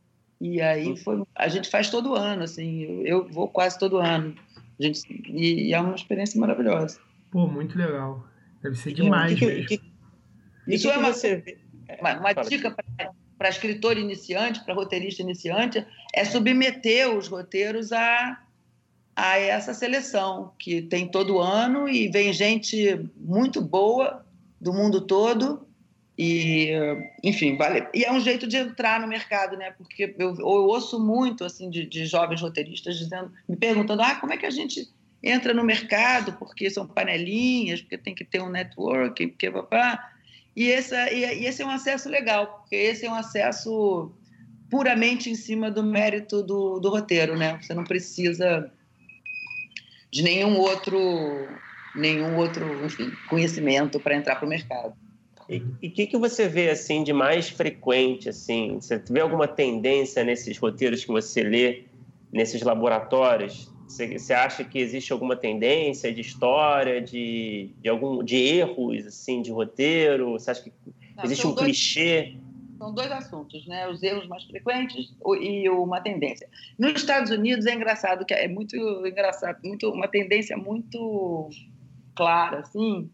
E aí foi, a gente faz todo ano, assim, eu, eu vou quase todo ano. A gente, e, e é uma experiência maravilhosa. Pô, muito legal. Deve ser demais que, mesmo. Que, Isso que é uma, você... uma, uma dica para escritor iniciante, para roteirista iniciante, é submeter os roteiros a, a essa seleção, que tem todo ano, e vem gente muito boa do mundo todo. E, enfim, vale. E é um jeito de entrar no mercado, né? Porque eu, eu ouço muito assim de, de jovens roteiristas dizendo, me perguntando, ah, como é que a gente entra no mercado? Porque são panelinhas, porque tem que ter um networking, porque papá. E esse, e, e esse é um acesso legal, porque esse é um acesso puramente em cima do mérito do, do roteiro, né? Você não precisa de nenhum outro, nenhum outro, enfim, conhecimento para entrar para o mercado. E o que, que você vê assim de mais frequente? Assim? Você vê alguma tendência nesses roteiros que você lê, nesses laboratórios? Você, você acha que existe alguma tendência de história, de, de, algum, de erros assim, de roteiro? Você acha que Não, existe um dois, clichê? São dois assuntos, né? Os erros mais frequentes e uma tendência. Nos Estados Unidos é engraçado, que é muito engraçado, muito, uma tendência muito clara, assim,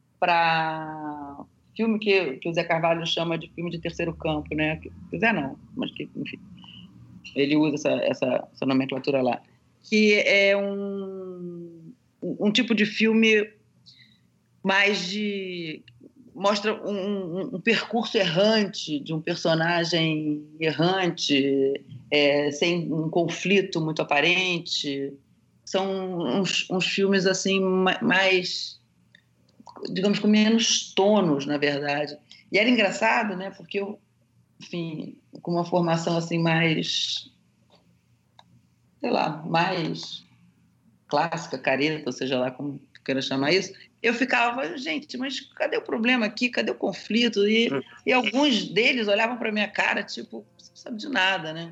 para... filme que, que o Zé Carvalho chama de filme de terceiro campo, né? O Zé não, mas que, enfim, ele usa essa, essa, essa nomenclatura lá. Que é um, um tipo de filme mais de... mostra um, um, um percurso errante de um personagem errante, é, sem um conflito muito aparente. São uns, uns filmes, assim, mais... digamos, com menos tonos, na verdade. E era engraçado, né? Porque eu, enfim, com uma formação assim mais, sei lá, mais clássica, careta, ou seja lá como tu queira chamar isso, eu ficava, gente, mas cadê o problema aqui? Cadê o conflito? E, e alguns deles olhavam para minha cara, tipo, você não sabe de nada, né?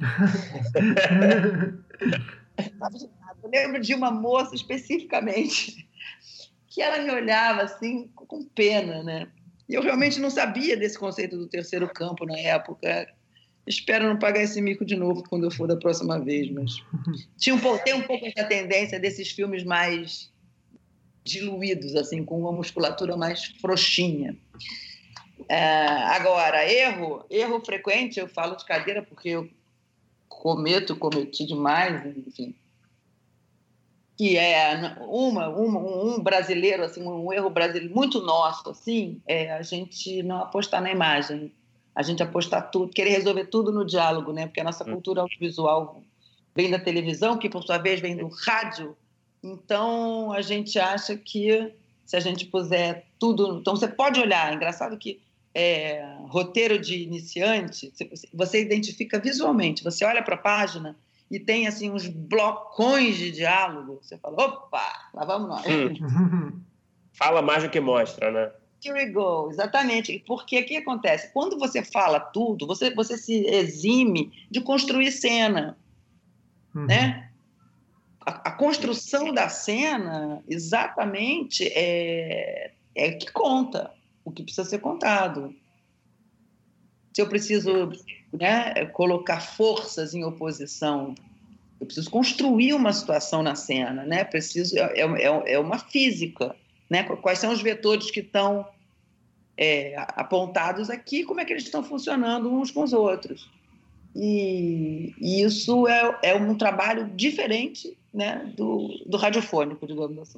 Não sabe de nada. Eu lembro de uma moça especificamente que ela me olhava assim com pena, né? E eu realmente não sabia desse conceito do terceiro campo na época. Espero não pagar esse mico de novo quando eu for da próxima vez, mas tinha um pouco, tem um pouco essa tendência desses filmes mais diluídos, assim, com uma musculatura mais frouxinha. É, agora, erro, erro frequente, eu falo de cadeira porque eu cometo, cometi demais, enfim, que é uma, uma, um brasileiro, assim, um erro brasileiro muito nosso, assim, é a gente não apostar na imagem, a gente apostar tudo, querer resolver tudo no diálogo, né? Porque a nossa cultura audiovisual vem da televisão, que por sua vez vem do rádio, então a gente acha que se a gente puser tudo... Então você pode olhar, é engraçado que é, roteiro de iniciante, você identifica visualmente, você olha para a página e tem assim uns blocões de diálogo, você fala, opa, lá vamos nós. Hum. Fala mais do que mostra, né? Here we go, exatamente. Porque o que acontece? Quando você fala tudo, você, você se exime de construir cena, uhum. né? A, a construção da cena, exatamente, é, é que conta o que precisa ser contado. Se eu preciso, né, colocar forças em oposição, eu preciso construir uma situação na cena, né? Preciso, é, é, é uma física, né? Quais são os vetores que estão é, apontados aqui, como é que eles estão funcionando uns com os outros. E, e isso é, é um trabalho diferente, né, do, do radiofônico, digamos assim.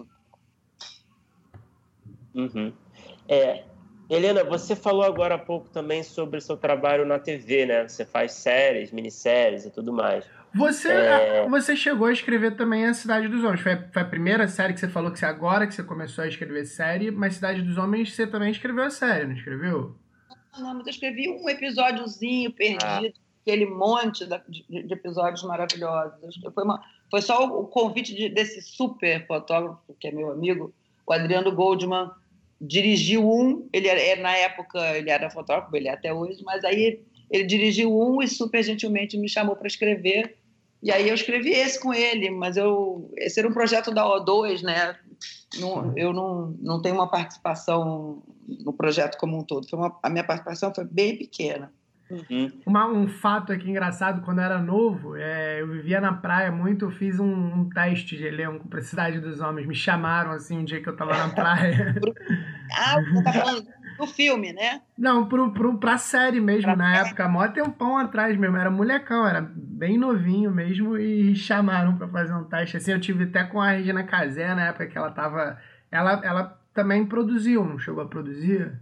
Uhum. É, Helena, você falou agora há pouco também sobre o seu trabalho na T V, né? Você faz séries, minisséries e tudo mais. Você, é... você chegou a escrever também A Cidade dos Homens. Foi a, foi a primeira série que você falou que você agora que você começou a escrever série, mas Cidade dos Homens você também escreveu a série, não escreveu? Não, mas eu escrevi um episódiozinho perdido, ah. aquele monte de, de episódios maravilhosos. Foi, uma, foi só o convite de, desse super fotógrafo, que é meu amigo, o Adriano Goldman, dirigiu um, ele era, na época ele era fotógrafo, ele é até hoje, mas aí ele dirigiu um e super gentilmente me chamou para escrever, e aí eu escrevi esse com ele, mas eu, esse era um projeto da O dois, né? Não, eu não, não tenho uma participação no projeto como um todo, foi uma, a minha participação foi bem pequena. Uhum. Uma, um fato aqui engraçado, quando eu era novo, é, eu vivia na praia muito, eu fiz um, um teste de elenco para Cidade dos Homens, me chamaram assim um dia que eu tava na praia. Ah, você tá falando do filme, né? Não, pro, pro, pra série mesmo, pra na série. Época, mó tempão atrás mesmo, era molecão, era bem novinho mesmo, e chamaram para fazer um teste, assim, eu tive até com a Regina Casé na época que ela tava, ela, ela também produziu, não chegou a produzir?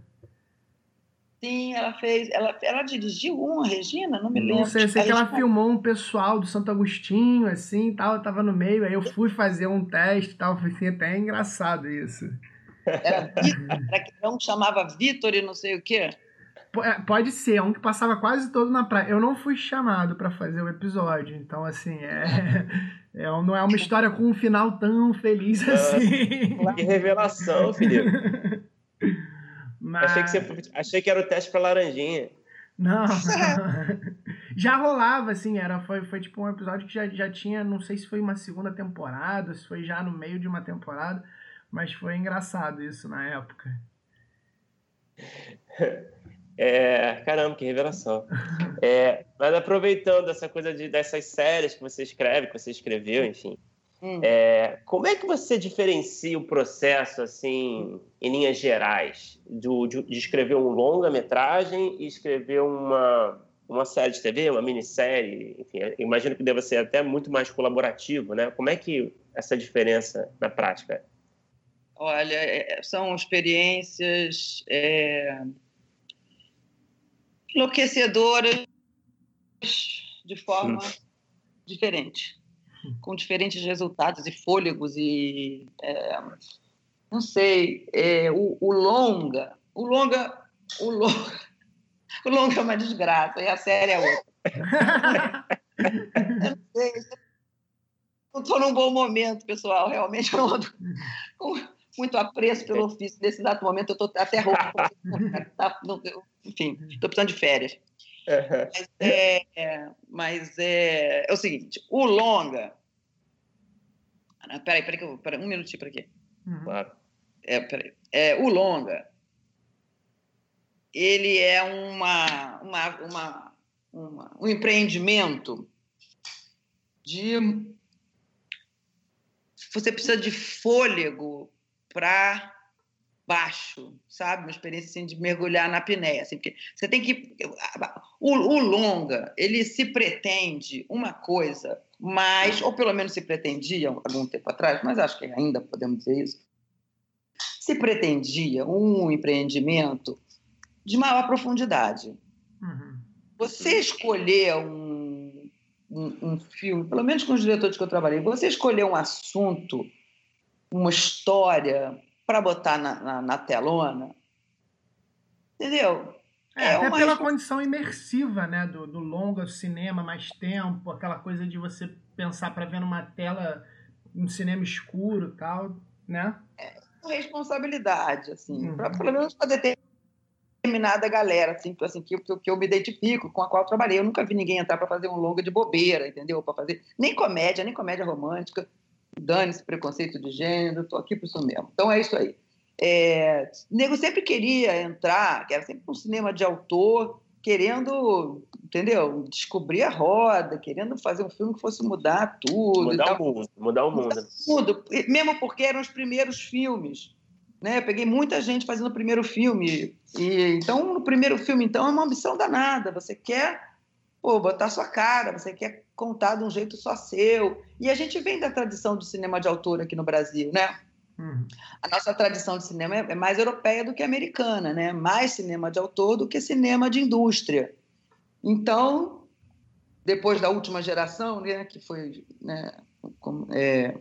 Sim, ela fez. Ela, ela dirigiu uma, Regina? Não me lembro. Não sei, eu sei que ela filmou um pessoal do Santo Agostinho, assim, tal, eu tava no meio, aí eu fui fazer um teste e tal, foi assim, até engraçado isso. Era Vitor, era que não chamava Vitor e não sei o quê? Pode ser, um que passava quase todo na praia. Eu não fui chamado para fazer o episódio, então, assim, é, é, não é uma história com um final tão feliz assim. Que revelação, Felipe. Mas... Achei, que você, achei que era o teste para laranjinha. Não, não. Já rolava, assim, era, foi, foi tipo um episódio que já, já tinha, não sei se foi uma segunda temporada, se foi já no meio de uma temporada, mas foi engraçado isso na época. É, caramba, que revelação. É, mas aproveitando essa coisa de, dessas séries que você escreve, que você escreveu, enfim, Hum. É, como é que você diferencia o processo, assim, em linhas gerais, do, de, de escrever um longa-metragem e escrever uma, uma série de T V, uma minissérie? Enfim, imagino que deva ser até muito mais colaborativo, né? Como é que essa diferença na prática? Olha, são experiências é, enlouquecedoras de forma hum. diferente. Com diferentes resultados e fôlegos e é, não sei é, o, o longa o longa o longa o longa é uma desgraça e a série é outra. Eu não sei, não estou num bom momento, pessoal, realmente eu não estou com muito apreço pelo ofício nesse exato momento, eu estou até rouca, enfim, estou precisando de férias. Mas, é, mas é, é o seguinte, o longa... Peraí, peraí, que eu, peraí, um minutinho para aqui. Claro. É, peraí. É, o longa, ele é uma, uma, uma, uma, um empreendimento de... Você precisa de fôlego para baixo, sabe? Uma experiência assim, de mergulhar na apneia. Assim, porque você tem que... O, o longa, ele se pretende uma coisa, mas, ou pelo menos se pretendia algum tempo atrás, mas acho que ainda podemos dizer isso, se pretendia um empreendimento de maior profundidade. Uhum. Você escolher um, um, um filme, pelo menos com os diretores que eu trabalhei, você escolher um assunto, uma história para botar na, na, na telona, entendeu? É, é até uma pela respons- condição imersiva, né, do, do longa, do cinema, mais tempo, aquela coisa de você pensar para ver numa tela, um cinema escuro e tal, né? responsabilidade, assim, Uhum. pra, pelo menos para determinada galera, assim, que, assim, que, que, que eu me identifico, com a qual eu trabalhei. Eu nunca vi ninguém entrar para fazer um longa de bobeira, entendeu? Para fazer nem comédia, nem comédia romântica. Dane-se preconceito de gênero, estou aqui para isso mesmo. Então é isso aí. É, o nego sempre queria entrar, que era sempre um cinema de autor, querendo, entendeu? Descobrir a roda, querendo fazer um filme que fosse mudar tudo. Mudar e tal. o mundo, mudar o mundo. Mudar tudo, mesmo porque eram os primeiros filmes. Né? Eu peguei muita gente fazendo o primeiro filme. E, então, no primeiro filme, então, é uma ambição danada. Você quer pô, botar sua cara, você quer contar de um jeito só seu. E a gente vem da tradição do cinema de autor aqui no Brasil, né? Uhum. A nossa tradição de cinema é mais europeia do que americana, né? Mais cinema de autor do que cinema de indústria. Então, depois da última geração, né, que foi né, com, é,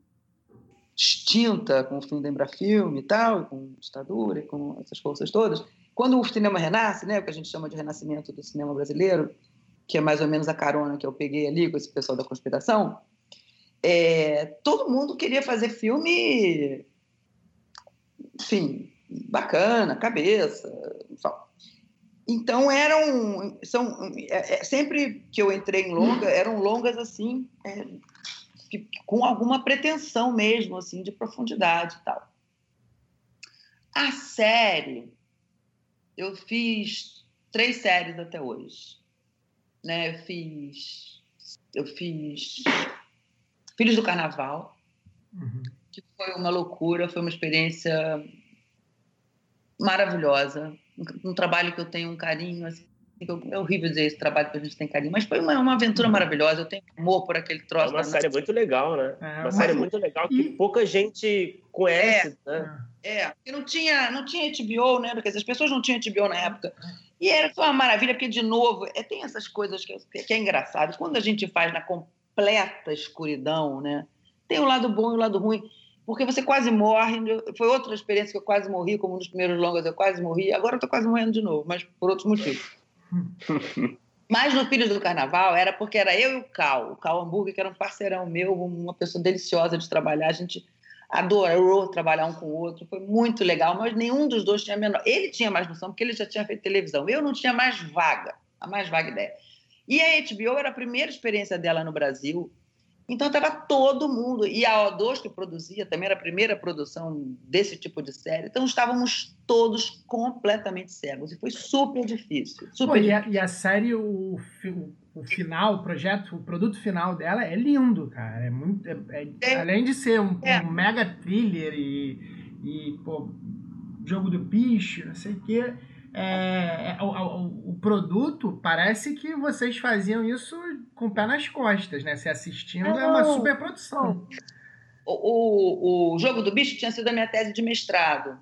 extinta com o fim da Embrafilme e tal, com ditadura e com essas forças todas, quando o cinema renasce, né, o que a gente chama de renascimento do cinema brasileiro, que é mais ou menos a carona que eu peguei ali com esse pessoal da conspiração, é, todo mundo queria fazer filme, enfim, bacana, cabeça. Então, eram... São, é, é, sempre que eu entrei em longa, eram longas assim, é, que, com alguma pretensão mesmo, assim, de profundidade e tal. A série, eu fiz três séries até hoje. Né? Eu fiz... Eu fiz... Filhos do Carnaval, Uhum. que foi uma loucura, foi uma experiência maravilhosa, um, um trabalho que eu tenho um carinho, assim, é horrível dizer esse trabalho que a gente tem carinho, mas foi uma, uma aventura maravilhosa, eu tenho amor por aquele troço. É uma série muito legal, né? É, uma mas... série muito legal que e... pouca gente conhece, é, né? É, porque não tinha, não tinha H B O, né? Porque as pessoas não tinham H B O na época. E era foi uma maravilha, porque, de novo, é, tem essas coisas que, que é engraçado. Quando a gente faz na completa escuridão, né? Tem o lado bom e o lado ruim, porque você quase morre. Foi outra experiência que eu quase morri, como nos primeiros longas eu quase morri. Agora eu estou quase morrendo de novo, mas por outros motivos. Mas no Filhos do Carnaval era porque era eu e o Cal. O Cal Hambúrguer, que era um parceirão meu, uma pessoa deliciosa de trabalhar. A gente adorou trabalhar um com o outro, foi muito legal, mas nenhum dos dois tinha a menor... Ele tinha mais noção, porque ele já tinha feito televisão. Eu não tinha mais vaga, a mais vaga ideia. E a H B O era a primeira experiência dela no Brasil, então estava todo mundo... E a O dois, que produzia, também era a primeira produção desse tipo de série, então estávamos todos completamente cegos, e foi super difícil. Super Pô, difícil. E, a, e a série, o, o, o final, o projeto, o produto final dela é lindo, cara. É muito, é, é, É. além de ser um, É. um mega thriller e, e pô, jogo do bicho, não sei o quê, é, é, o, o, o produto parece que vocês faziam isso com o pé nas costas, né? Se assistindo é uma Não. super produção. O, o, o Jogo do Bicho tinha sido a minha tese de mestrado.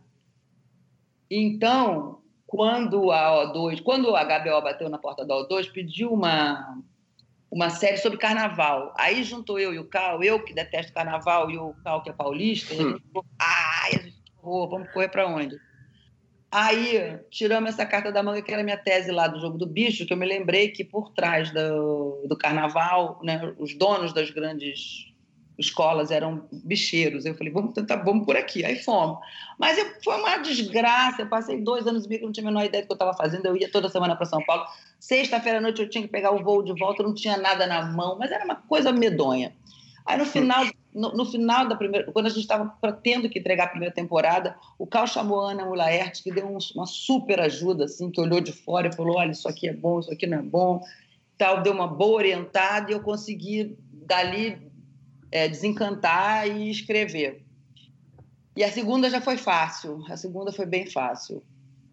Então, quando a O dois, quando a H B O bateu na porta da O dois, pediu uma, uma série sobre carnaval. Aí juntou eu e o Cal, eu que detesto carnaval e o Cal que é paulista, e a gente falou, ai, a gente correu, vamos correr para onde? Aí tiramos essa carta da manga, que era a minha tese lá do Jogo do Bicho, que eu me lembrei que por trás do, do carnaval, né, os donos das grandes escolas eram bicheiros. Eu falei, vamos tentar, vamos por aqui. Aí fomos. Mas eu, foi uma desgraça. Eu passei dois anos e meio que eu não tinha a menor ideia do que eu estava fazendo. Eu ia toda semana para São Paulo. Sexta-feira à noite eu tinha que pegar o voo de volta, eu não tinha nada na mão, mas era uma coisa medonha. Aí no final, no, no final da primeira, quando a gente estava tendo que entregar a primeira temporada, o Cal chamou a Ana Mulaert, que deu um, uma super ajuda, assim, que olhou de fora e falou, olha, isso aqui é bom, isso aqui não é bom, tal, deu uma boa orientada e eu consegui dali é, desencantar e escrever. E a segunda já foi fácil. A segunda foi bem fácil.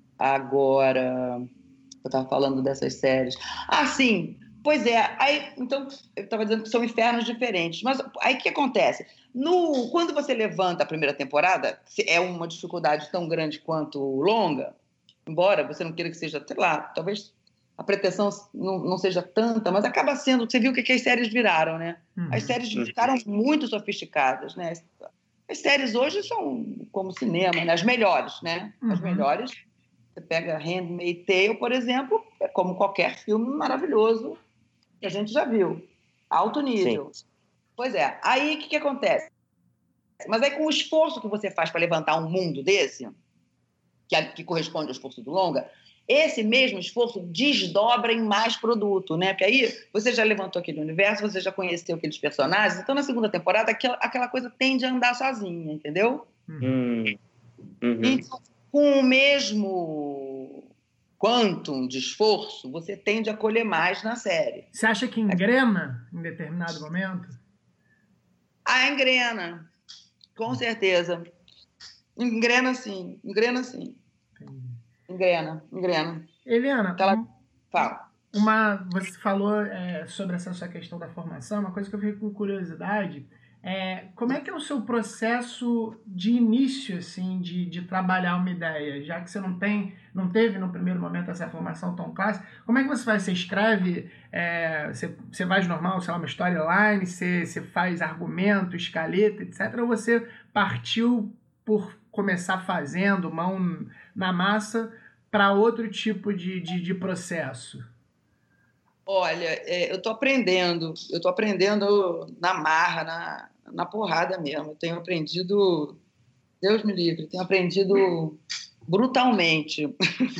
Agora, eu estava falando dessas séries. Ah, sim. Pois é. Aí, então, eu estava dizendo que são infernos diferentes. Mas aí o que acontece? No, quando você levanta a primeira temporada, é uma dificuldade tão grande quanto longa, embora você não queira que seja, sei lá, talvez a pretensão não, não seja tanta, mas acaba sendo. Você viu o que, que as séries viraram, né? Uhum. As séries ficaram muito sofisticadas, né? As séries hoje são como cinema, né? As melhores, né? Uhum. As melhores. Você pega Handmaid's Tale, por exemplo, é como qualquer filme maravilhoso que a gente já viu. Alto nível. Sim. Pois é. Aí, o que, que acontece? Mas aí, com o esforço que você faz para levantar um mundo desse, que, que corresponde ao esforço do longa, esse mesmo esforço desdobra em mais produto, né? Porque aí você já levantou aquele universo, você já conheceu aqueles personagens, então na segunda temporada aquela, aquela coisa tende a andar sozinha, entendeu? Uhum. Uhum. Então, com o mesmo quantum de esforço, você tende a colher mais na série. Você acha que engrena em determinado momento? Ah, engrena. Com certeza. Engrena sim, engrena sim. Entendi. Engrena, engrena. Eliana, Aquela... Fala. Uma, você falou é, sobre essa sua questão da formação, uma coisa que eu fiquei com curiosidade é como é que é o seu processo de início, assim, de, de trabalhar uma ideia, já que você não tem, não teve no primeiro momento essa formação tão clássica, como é que você faz? Você escreve, é, você, você faz normal, sei lá, uma storyline, você, você faz argumento, escaleta, etcétera, ou você partiu por começar fazendo, mão na massa, para outro tipo de, de, de processo? Olha, é, eu estou aprendendo, eu estou aprendendo na marra, na, na porrada mesmo. Eu tenho aprendido, Deus me livre, tenho aprendido brutalmente.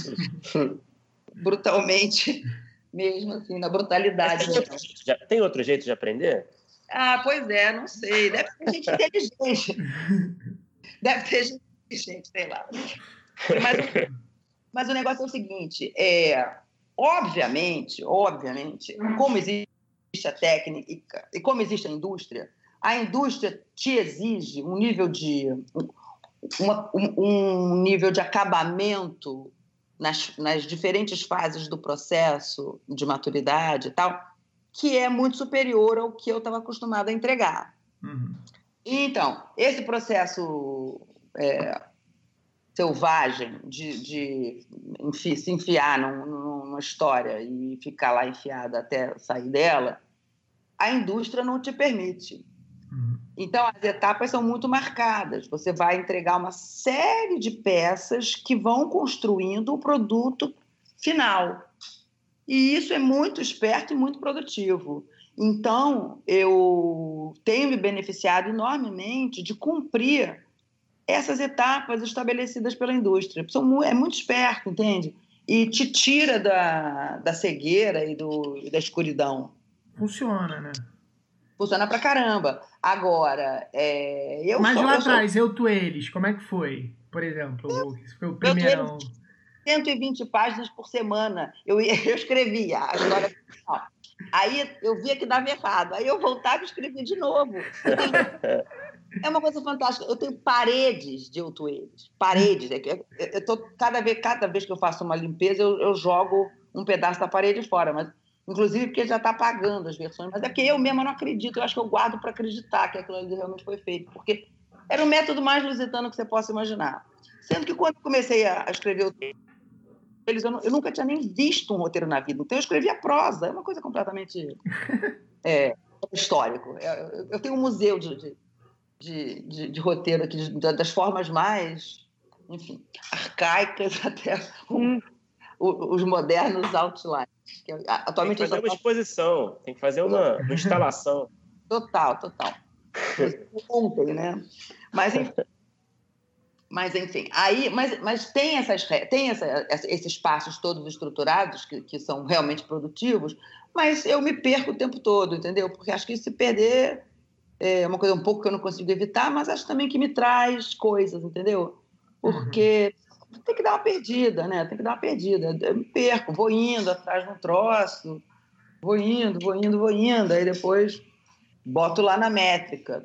brutalmente mesmo, assim, na brutalidade. Tem outro, já, tem outro jeito de aprender? Ah, pois é, não sei. Deve ter gente inteligente. Deve ter gente inteligente, sei lá. Mas, mas o negócio é o seguinte, é... Obviamente, obviamente, como existe a técnica e como existe a indústria, a indústria te exige um nível de, uma, um nível de acabamento nas, nas diferentes fases do processo de maturidade e tal, que é muito superior ao que eu estava acostumada a entregar. Uhum. Então, esse processo... É, selvagem de, de enfi, se enfiar num, numa história e ficar lá enfiada até sair dela, a indústria não te permite. Uhum. Então, as etapas são muito marcadas. Você vai entregar uma série de peças que vão construindo o produto final. E isso é muito esperto e muito produtivo. Então, eu tenho me beneficiado enormemente de cumprir essas etapas estabelecidas pela indústria. São, é muito esperto, entende? E te tira da, da cegueira e, do, e da escuridão. Funciona, né? Funciona pra caramba. Agora, é, eu Mas sou, lá eu atrás, sou... eu tu eles, como é que foi? Por exemplo, eu, foi o primeirão. cento e vinte páginas por semana. Eu, eu escrevia a história final. Aí eu via que dava errado. Aí eu voltava e escrevia de novo. É uma coisa fantástica. Eu tenho paredes de Outueles. Paredes. Eu tô, cada, vez, cada vez que eu faço uma limpeza, eu, eu jogo um pedaço da parede fora. Mas, inclusive porque já está apagando as versões. Mas é que eu mesma não acredito. Eu acho que eu guardo para acreditar que aquilo ali realmente foi feito. Porque era o método mais lusitano que você possa imaginar. Sendo que quando eu comecei a escrever Outueles, eu, eu nunca tinha nem visto um roteiro na vida. Então eu escrevia prosa. É uma coisa completamente é, histórico. Eu, eu tenho um museu de... de De, de, de roteiro aqui, de, das formas mais, enfim, arcaicas até o, o, os modernos outlines. Que atualmente tem que fazer uma exposição, tem que fazer uma, uma instalação. Total, total. Ontem, né? Mas, enfim, mas, enfim aí, mas, mas tem, essas, tem essa, esses passos todos estruturados que, que são realmente produtivos, mas eu me perco o tempo todo, entendeu? Porque acho que se perder... É uma coisa um pouco que eu não consigo evitar, mas acho também que me traz coisas, entendeu? Porque uhum. tem que dar uma perdida, né? Tem que dar uma perdida. Eu me perco, vou indo atrás de um troço, vou indo, vou indo, vou indo, aí depois boto lá na métrica.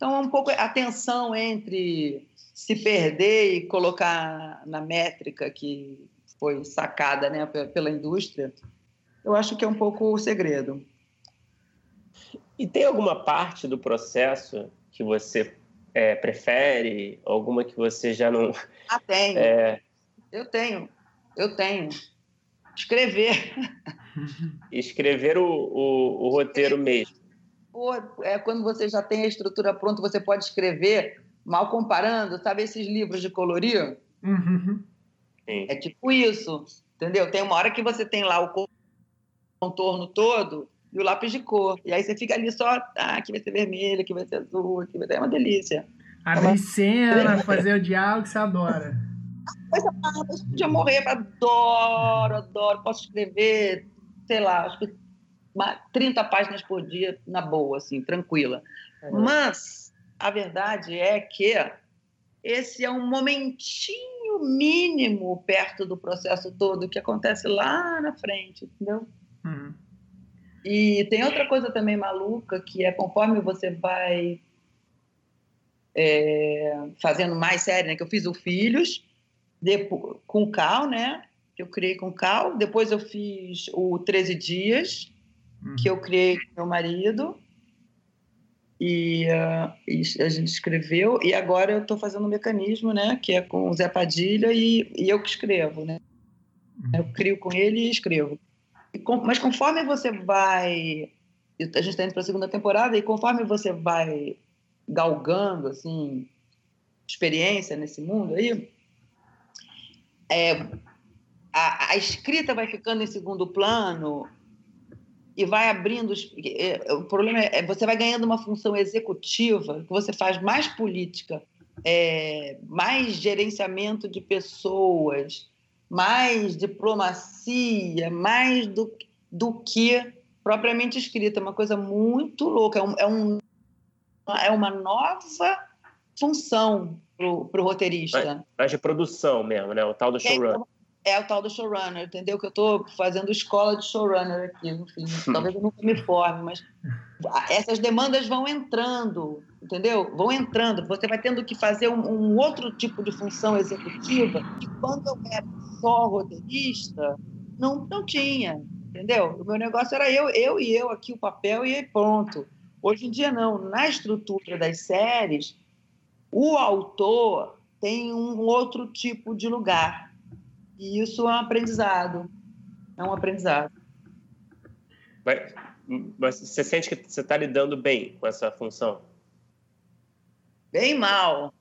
Então, é um pouco a tensão entre se perder e colocar na métrica que foi sacada, né, pela indústria, eu acho que é um pouco o segredo. E tem alguma parte do processo que você é, prefere? Alguma que você já não... Ah, tenho. É... Eu tenho. Eu tenho. Escrever. Escrever o, o, o roteiro mesmo. Pô, é, quando você já tem a estrutura pronta, você pode escrever, mal comparando, sabe esses livros de colorir? Uhum. Sim. É tipo isso, entendeu? Tem uma hora que você tem lá o contorno todo e o lápis de cor. E aí você fica ali só, ah, aqui vai ser vermelho, aqui vai ser azul, aqui vai ser... É uma delícia. Abrir é uma... cena, fazer o diálogo, você adora. Coisa nada, eu podia morrer, adoro, adoro. Posso escrever, sei lá, acho que trinta páginas por dia, na boa, assim, tranquila. Uhum. Mas a verdade é que esse é um momentinho mínimo perto do processo todo que acontece lá na frente, entendeu? Uhum. E tem outra coisa também maluca, que é conforme você vai é, fazendo mais série, né? Que eu fiz o Filhos, depois, com o Cal, né? Que eu criei com o Cal. Depois eu fiz o treze Dias, uhum. que eu criei com meu marido. E, uh, e a gente escreveu. E agora eu estou fazendo um mecanismo, né? Que é com o Zé Padilha e, e eu que escrevo, né? Uhum. Eu crio com ele e escrevo. E com, mas conforme você vai... A gente está indo para a segunda temporada, e conforme você vai galgando, assim, experiência nesse mundo aí, é, a, a escrita vai ficando em segundo plano e vai abrindo... É, o problema é, é você vai ganhando uma função executiva, que você faz mais política, é, mais gerenciamento de pessoas, mais diplomacia, mais do, do que propriamente escrita. É uma coisa muito louca. É, um, é, um, é uma nova função para o roteirista. Mais de produção mesmo, né? O tal do showrunner. É, é o tal do showrunner, entendeu? Que eu estou fazendo escola de showrunner aqui, enfim. Talvez eu nunca me forme, mas essas demandas vão entrando, entendeu? Vão entrando. Você vai tendo que fazer um, um outro tipo de função executiva que, quando eu era só roteirista, não, não tinha, entendeu? O meu negócio era eu, eu e eu aqui, o papel, e aí pronto. Hoje em dia, não. Na estrutura das séries, o autor tem um outro tipo de lugar. E isso é um aprendizado. É um aprendizado. Mas, mas você sente que você está lidando bem com essa função? Bem mal.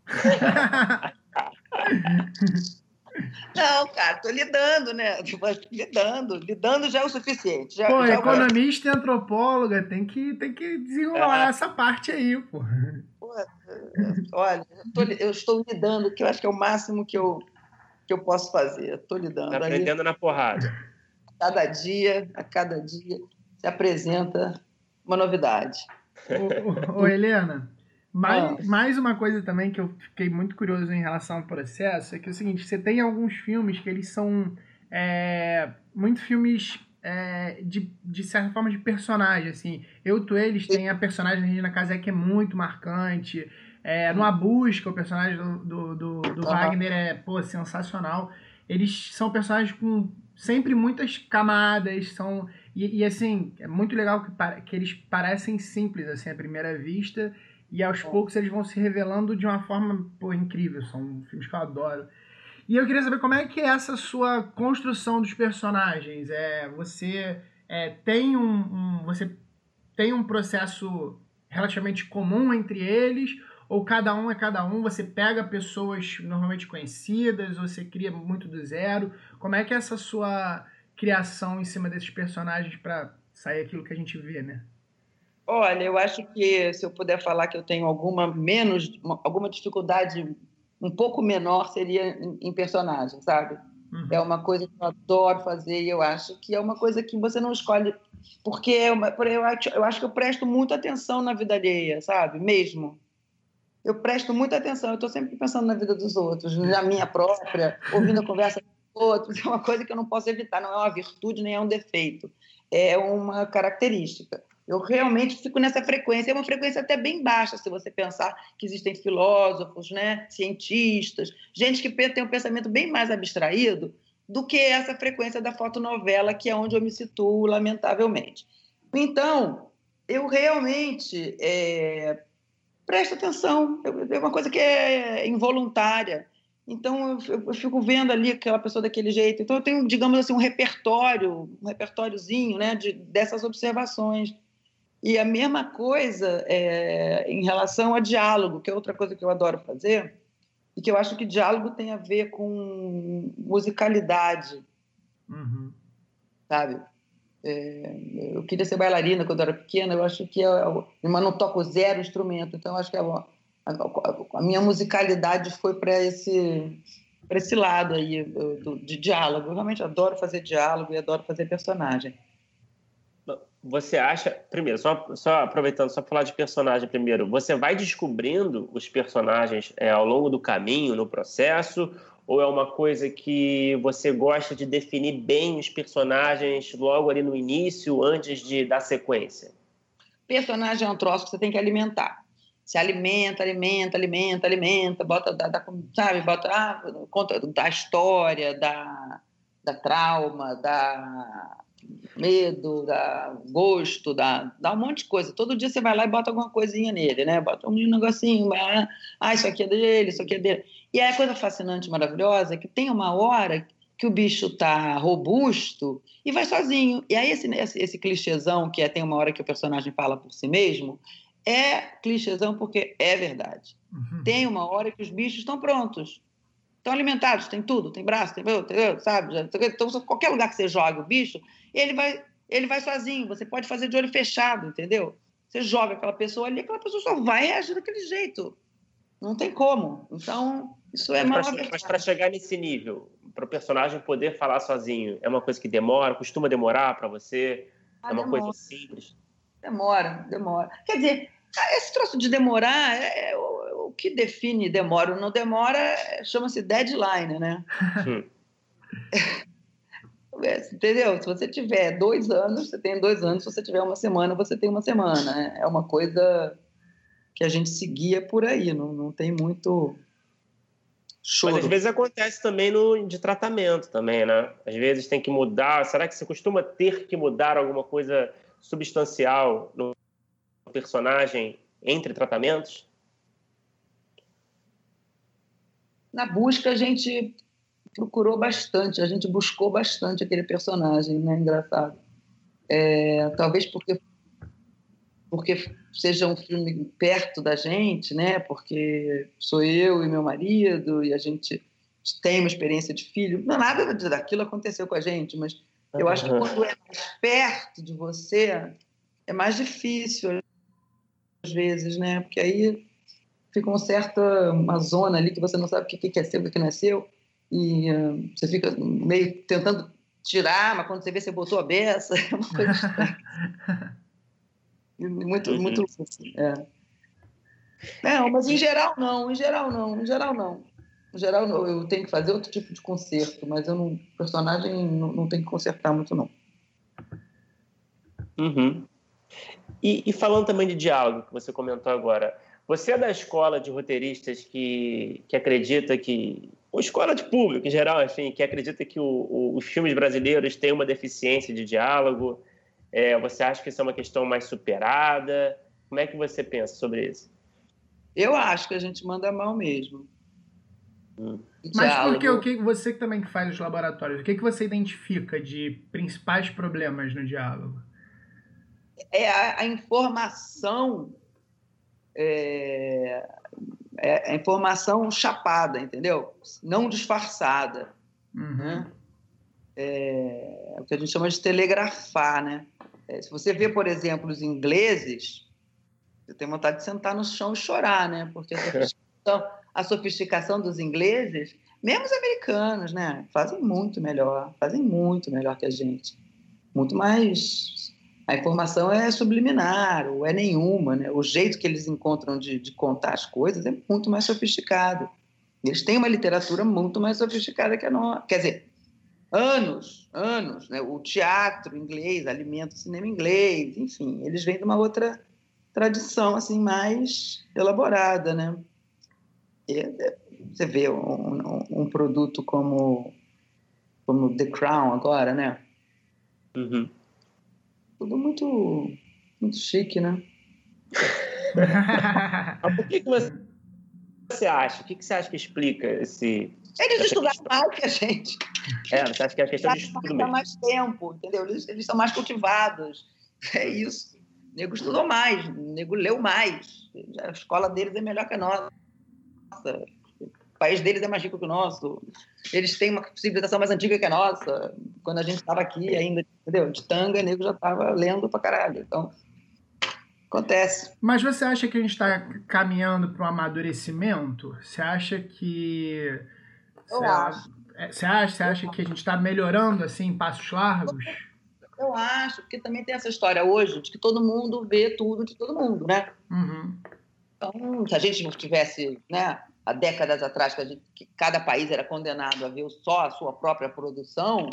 Não, cara, tô lidando, né? Lidando. Lidando já é o suficiente. Já, pô, já economista e antropóloga, tem que, tem que desenrolar é. essa parte aí, pô. pô olha, eu, tô, eu estou lidando, que eu acho que é o máximo que eu, que eu posso fazer. Estou lidando. Tá aprendendo aí, na porrada. A cada dia, a cada dia, se apresenta uma novidade. Ô, ô, ô Helena, mais, ah. mais uma coisa também que eu fiquei muito curioso em relação ao processo é que é o seguinte, você tem alguns filmes que eles são é, muito filmes é, de, de certa forma de personagem, assim. Eu, Tu, Eles tem a personagem da Regina Casé que é muito marcante. É, no A Busca, o personagem do, do, do, do ah. Wagner é, pô, sensacional. Eles são personagens com sempre muitas camadas, são... E, e assim, é muito legal que, que eles parecem simples, assim, à primeira vista, e aos poucos eles vão se revelando de uma forma, pô, incrível. São filmes que eu adoro. E eu queria saber como é que é essa sua construção dos personagens. É, você é, tem um, um, você tem um processo relativamente comum entre eles, ou cada um é cada um? Você pega pessoas normalmente conhecidas, ou você cria muito do zero? Como é que é essa sua criação em cima desses personagens para sair aquilo que a gente vê, né? Olha, eu acho que se eu puder falar que eu tenho alguma menos, alguma dificuldade um pouco menor seria em, em personagem, sabe? Uhum. É uma coisa que eu adoro fazer e eu acho que é uma coisa que você não escolhe, porque é uma, eu, acho, eu acho que eu presto muita atenção na vida alheia, sabe? Mesmo. Eu presto muita atenção, eu estou sempre pensando na vida dos outros, na minha própria, ouvindo a conversa dos outros, é uma coisa que eu não posso evitar, não é uma virtude nem é um defeito, é uma característica. Eu realmente fico nessa frequência. É uma frequência até bem baixa, se você pensar que existem filósofos, né, cientistas, gente que tem um pensamento bem mais abstraído do que essa frequência da fotonovela, que é onde eu me situo, lamentavelmente. Então, eu realmente é, presto atenção. É uma coisa que é involuntária. Então, eu, eu fico vendo ali aquela pessoa daquele jeito. Então, eu tenho, digamos assim, um repertório, um repertóriozinho, né, de, dessas observações. E a mesma coisa é, em relação a diálogo, que é outra coisa que eu adoro fazer, e que eu acho que diálogo tem a ver com musicalidade, uhum. sabe? É, eu queria ser bailarina quando eu era pequena, eu acho que eu, mas não toco zero instrumento, então eu acho que a, a, a minha musicalidade foi para esse, para esse lado aí do, de diálogo. Eu realmente adoro fazer diálogo e adoro fazer personagem. Você acha... Primeiro, só, só aproveitando, só para falar de personagem primeiro. Você vai descobrindo os personagens é, ao longo do caminho, no processo, ou é uma coisa que você gosta de definir bem os personagens logo ali no início, antes de dar sequência? Personagem é um troço que você tem que alimentar. Se alimenta, alimenta, alimenta, alimenta, bota, dá, dá, sabe, bota, ah, conta da história, da, da trauma, da... medo, dá gosto, dá, dá um monte de coisa. Todo dia você vai lá e bota alguma coisinha nele, né? Bota um negocinho, ah, isso aqui é dele, isso aqui é dele. E aí a coisa fascinante, maravilhosa, é que tem uma hora que o bicho tá robusto e vai sozinho. E aí esse, esse, esse clichêzão, que é tem uma hora que o personagem fala por si mesmo, é clichêzão porque é verdade. Uhum. Tem uma hora que os bichos estão prontos. Estão alimentados, tem tudo, tem braço, tem, entendeu? Sabe? Então, qualquer lugar que você joga o bicho, ele vai, ele vai sozinho. Você pode fazer de olho fechado, entendeu? Você joga aquela pessoa ali, aquela pessoa só vai reagir daquele jeito. Não tem como. Então, isso é mal. Mas para chegar nesse nível, para o personagem poder falar sozinho, é uma coisa que demora, costuma demorar para você? Ah, é uma demora. Coisa simples? Demora, demora. Quer dizer, esse troço de demorar, é, é, o, o que define demora ou não demora chama-se deadline, né? Hum. Entendeu? Se você tiver dois anos, você tem dois anos. Se você tiver uma semana, você tem uma semana. É uma coisa que a gente seguia por aí. Não, não tem muito choro. Mas às vezes acontece também no, de tratamento também, né? Às vezes tem que mudar. Será que você costuma ter que mudar alguma coisa substancial no personagem entre tratamentos? Na busca, a gente procurou bastante, a gente buscou bastante aquele personagem, né? Engraçado. É, talvez porque, porque seja um filme perto da gente, né? Porque sou eu e meu marido e a gente tem uma experiência de filho. Não, nada daquilo aconteceu com a gente, mas eu acho que quando é mais perto de você, é mais difícil, às vezes, né? Porque aí fica uma certa uma zona ali que você não sabe o que é seu, o que não é seu, e uh, você fica meio tentando tirar, mas quando você vê, você botou a beça, é uma coisa estranha. muito, uhum. muito assim, é. Não, mas em geral não, em geral não, em geral não. Em geral não, eu tenho que fazer outro tipo de conserto, mas eu não, personagem não, não tenho que consertar muito, não. Uhum. E, e falando também de diálogo, que você comentou agora, você é da escola de roteiristas que, que acredita que... Ou escola de público, em geral, enfim, que acredita que o, o, os filmes brasileiros têm uma deficiência de diálogo? É, você acha que isso é uma questão mais superada? Como é que você pensa sobre isso? Eu acho que a gente manda mal mesmo. Hum. Mas por que, o que você que também faz os laboratórios, o que, que você identifica de principais problemas no diálogo? É a, a informação... É, é a informação chapada, entendeu? Não disfarçada. Uhum. Né? É, é o que a gente chama de telegrafar, né? É, se você vê, por exemplo, os ingleses, você tem vontade de sentar no chão e chorar, né? Porque a sofisticação, a sofisticação dos ingleses, mesmo os americanos, né? Fazem muito melhor, fazem muito melhor que a gente. Muito mais... A informação é subliminar, ou é nenhuma, né? O jeito que eles encontram de, de contar as coisas é muito mais sofisticado. Eles têm uma literatura muito mais sofisticada que a nossa. Quer dizer, anos, anos, né? O teatro inglês alimenta o cinema inglês, enfim, eles vêm de uma outra tradição assim mais elaborada, né? E você vê um, um, um produto como como The Crown agora, né? Uhum. Tudo muito muito chique, né? Mas por que, que você, você acha? O que, que você acha que explica esse... Eles estudaram mais que a gente. É, você acha que é a questão de estudo mesmo? Mais tempo, entendeu? Eles, eles são mais cultivados. É isso. O nego estudou mais, o nego leu mais. A escola deles é melhor que a nossa. O país deles é mais rico que o nosso. Eles têm uma civilização mais antiga que a nossa. Quando a gente estava aqui ainda, entendeu? De tanga, o nego já estava lendo pra caralho. Então, acontece. Mas você acha que a gente está caminhando para um amadurecimento? Você acha que... Eu você acho. Você acha, você acha que a gente está melhorando assim em passos largos? Eu acho, porque também tem essa história hoje de que todo mundo vê tudo de todo mundo, né? Uhum. Então, se a gente não tivesse, né, há décadas atrás, que, a gente, que cada país era condenado a ver só a sua própria produção,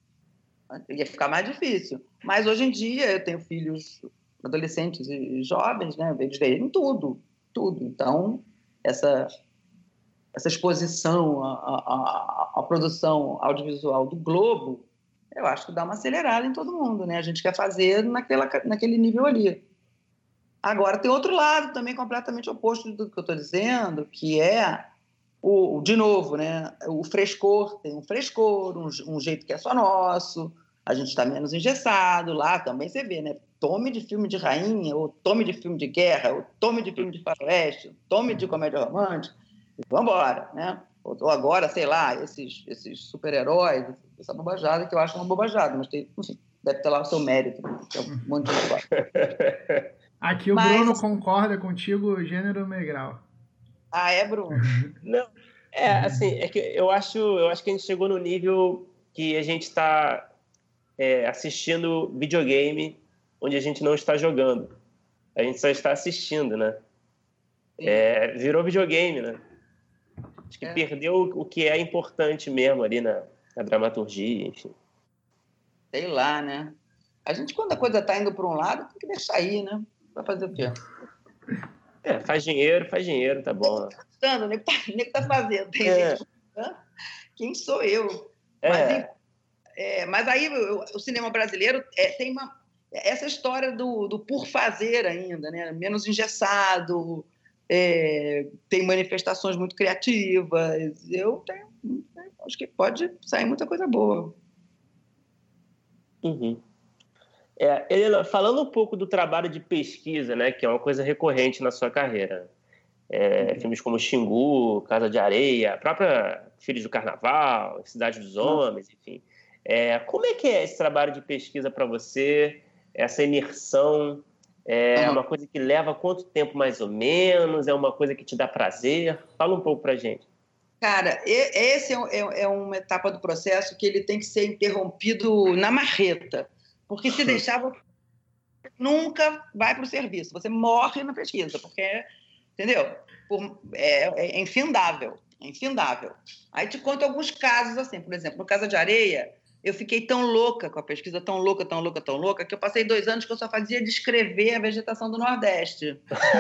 ia ficar mais difícil. Mas hoje em dia eu tenho filhos adolescentes e jovens, né? Eles veem tudo, tudo. Então, essa, essa exposição à, à, à produção audiovisual do Globo, eu acho que dá uma acelerada em todo mundo, né? A gente quer fazer naquela, naquele nível ali. Agora, tem outro lado também completamente oposto do que eu estou dizendo, que é, o, de novo, né? O frescor. Tem um frescor, um, um jeito que é só nosso, a gente está menos engessado. Lá também você vê, né? Tome de filme de rainha, ou tome de filme de guerra, ou tome de filme de faroeste, tome de comédia romântica, e vamos embora, né? Ou agora, sei lá, esses, esses super-heróis, essa bobajada, que eu acho uma bobajada, mas tem, enfim, deve ter lá o seu mérito, que é um monte de coisa. Aqui o Mas... Bruno concorda contigo, gênero megral. Ah, é, Bruno? Não, é, assim, é que eu acho, eu acho que a gente chegou no nível que a gente está é, assistindo videogame onde a gente não está jogando. A gente só está assistindo, né? É, virou videogame, né? Acho que é. Perdeu o que é importante mesmo ali na, na dramaturgia, enfim. Sei lá, né? A gente, quando a coisa está indo para um lado, tem que deixar aí, né? Vai fazer o quê? É, faz dinheiro, faz dinheiro, tá bom. Nem tá gostando, nem tá, nem tá fazendo. Tem é. gente gostando. Quem sou eu? É. Mas, é, mas aí o, o cinema brasileiro é, tem uma, essa história do, do por fazer ainda, né? Menos engessado, é, tem manifestações muito criativas. Eu tenho, acho que pode sair muita coisa boa. Uhum. É, Helena, falando um pouco do trabalho de pesquisa, né, que é uma coisa recorrente na sua carreira, é, uhum. filmes como Xingu, Casa de Areia, a própria Filhos do Carnaval, Cidade dos Homens, uhum. enfim. É, como é que é esse trabalho de pesquisa para você? Essa imersão é uhum. uma coisa que leva quanto tempo mais ou menos? É uma coisa que te dá prazer? Fala um pouco para gente. Cara, esse é uma etapa do processo que ele tem que ser interrompido na marreta. Porque se deixar, você nunca vai para o serviço. Você morre na pesquisa, porque, entendeu? Por, é, é infindável, é infindável. Aí te conto alguns casos assim. Por exemplo, no Casa de Areia, eu fiquei tão louca com a pesquisa, tão louca, tão louca, tão louca, que eu passei dois anos que eu só fazia descrever a vegetação do Nordeste.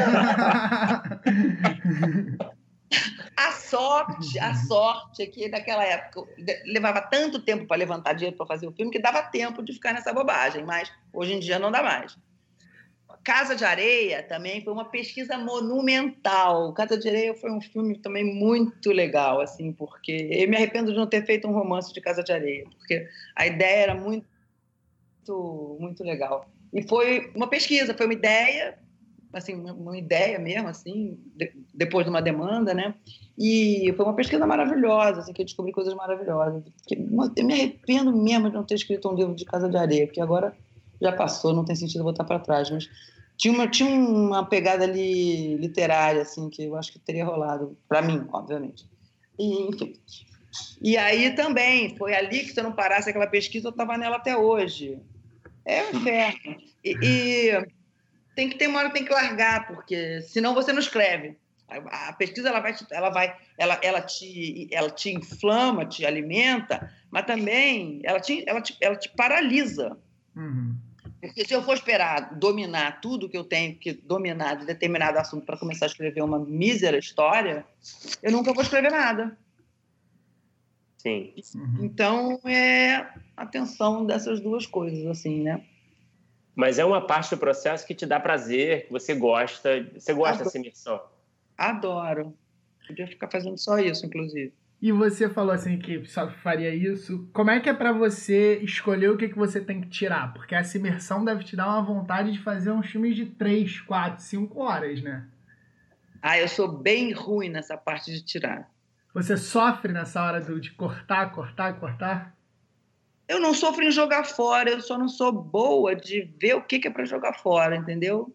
A sorte, a sorte é que naquela época levava tanto tempo para levantar dinheiro para fazer o filme que dava tempo de ficar nessa bobagem, mas hoje em dia não dá mais. Casa de Areia também foi uma pesquisa monumental. Casa de Areia foi um filme também muito legal, assim, porque eu me arrependo de não ter feito um romance de Casa de Areia, porque a ideia era muito, muito legal. E foi uma pesquisa, foi uma ideia, assim, uma ideia mesmo, assim, de, depois de uma demanda, né? E foi uma pesquisa maravilhosa, assim, que eu descobri coisas maravilhosas. Eu me arrependo mesmo de não ter escrito um livro de Casa de Areia, porque agora já passou, não tem sentido voltar para trás, mas tinha uma, tinha uma pegada ali literária, assim, que eu acho que teria rolado, para mim, obviamente. E, enfim. E aí também, foi ali que se eu não parasse aquela pesquisa, eu estava nela até hoje. É um inferno. E... e tem que ter uma hora que tem que largar, porque senão você não escreve. A, a pesquisa ela vai, ela vai, ela, ela te, ela te inflama, te alimenta, mas também ela te, ela te, ela te paralisa. Uhum. Porque se eu for esperar dominar tudo que eu tenho que dominar de determinado assunto para começar a escrever uma mísera história, eu nunca vou escrever nada. Sim. Uhum. Então, é a tensão dessas duas coisas, assim, né? Mas é uma parte do processo que te dá prazer, que você gosta. Você gosta Adoro. dessa imersão? Adoro. Podia ficar fazendo só isso, inclusive. E você falou assim que só faria isso. Como é que é pra você escolher o que, que você tem que tirar? Porque essa imersão deve te dar uma vontade de fazer uns filmes de três, quatro, cinco horas, né? Ah, eu sou bem ruim nessa parte de tirar. Você sofre nessa hora do, de cortar, cortar, cortar? Eu não sofro em jogar fora, eu só não sou boa de ver o que, que é para jogar fora, entendeu?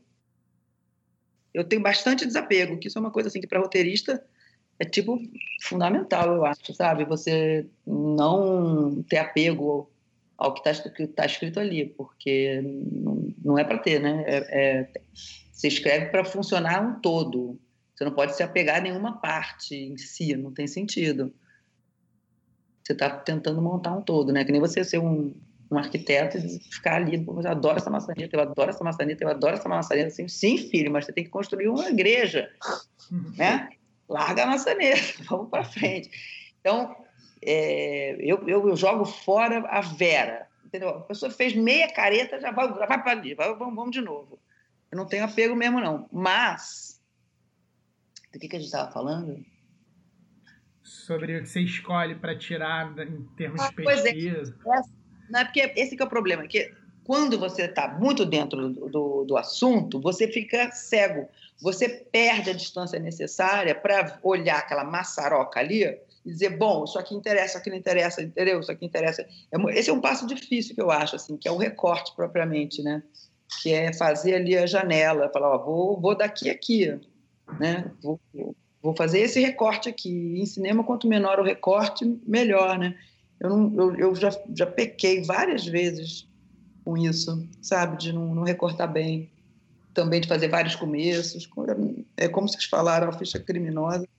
Eu tenho bastante desapego, que isso é uma coisa assim que para roteirista é tipo fundamental, eu acho, sabe? Você não ter apego ao que está tá escrito ali, porque não, não é para ter, né? É, é, você escreve para funcionar um todo. Você não pode se apegar a nenhuma parte em si, não tem sentido. Você está tentando montar um todo, né? Que nem você ser um, um arquiteto e ficar ali, eu adoro essa maçaneta, eu adoro essa maçaneta, eu adoro essa maçaneta. Assim, sim, filho, mas você tem que construir uma igreja, né? Larga a maçaneta, vamos para frente. Então, é, eu, eu, eu jogo fora a Vera, entendeu? A pessoa fez meia careta, já vai, vai para ali, vai, vamos, vamos de novo. Eu não tenho apego mesmo, não. Mas, do que, que a gente estava falando? Sobre o que você escolhe para tirar em termos Ah, de pesquisa. Pois é. Não é porque esse que é o problema, que quando você está muito dentro do, do, do assunto, você fica cego. Você perde a distância necessária para olhar aquela maçaroca ali e dizer, bom, isso aqui interessa, isso aqui não interessa, entendeu? Isso aqui interessa. Esse é um passo difícil que eu acho, assim, que é o recorte propriamente, né? Que é fazer ali a janela, falar, ó, vou, vou daqui a aqui, né? Vou, vou fazer esse recorte aqui. Em cinema, quanto menor o recorte, melhor, né? Eu, não, eu, eu já, já pequei várias vezes com isso, sabe? De não, não recortar bem. Também de fazer vários começos. É como vocês falaram, a ficha criminosa.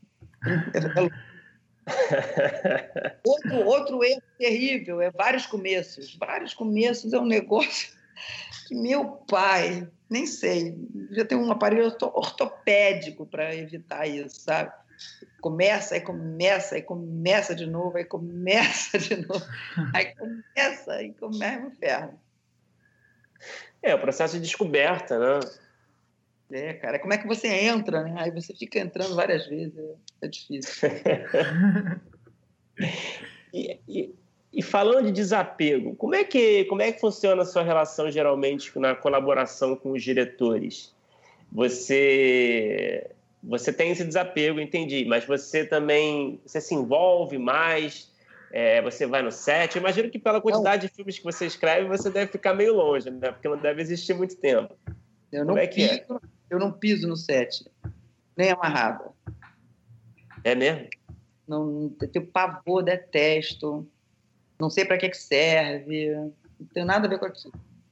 Outro, outro erro terrível é vários começos. Vários começos é um negócio que meu pai, nem sei, já tem um aparelho ortopédico para evitar isso, sabe? Começa, aí começa, aí começa de novo, aí começa de novo, aí começa, aí começa o inferno. É, o processo de descoberta, né? É, cara, como é que você entra, né? Aí você fica entrando várias vezes, é, é difícil. e, e, e falando de desapego, como é, que, como é que funciona a sua relação, geralmente, na colaboração com os diretores? Você... Você tem esse desapego, entendi, mas você também você se envolve mais, é, você vai no set. Eu imagino que pela quantidade não. de filmes que você escreve, você deve ficar meio longe, né? Porque não deve existir muito tempo. Eu Como não é que piso, é? Eu não piso no set, nem amarrado. É mesmo? Não, eu tenho pavor, detesto, não sei para que, que serve, não tem nada a ver com aquilo.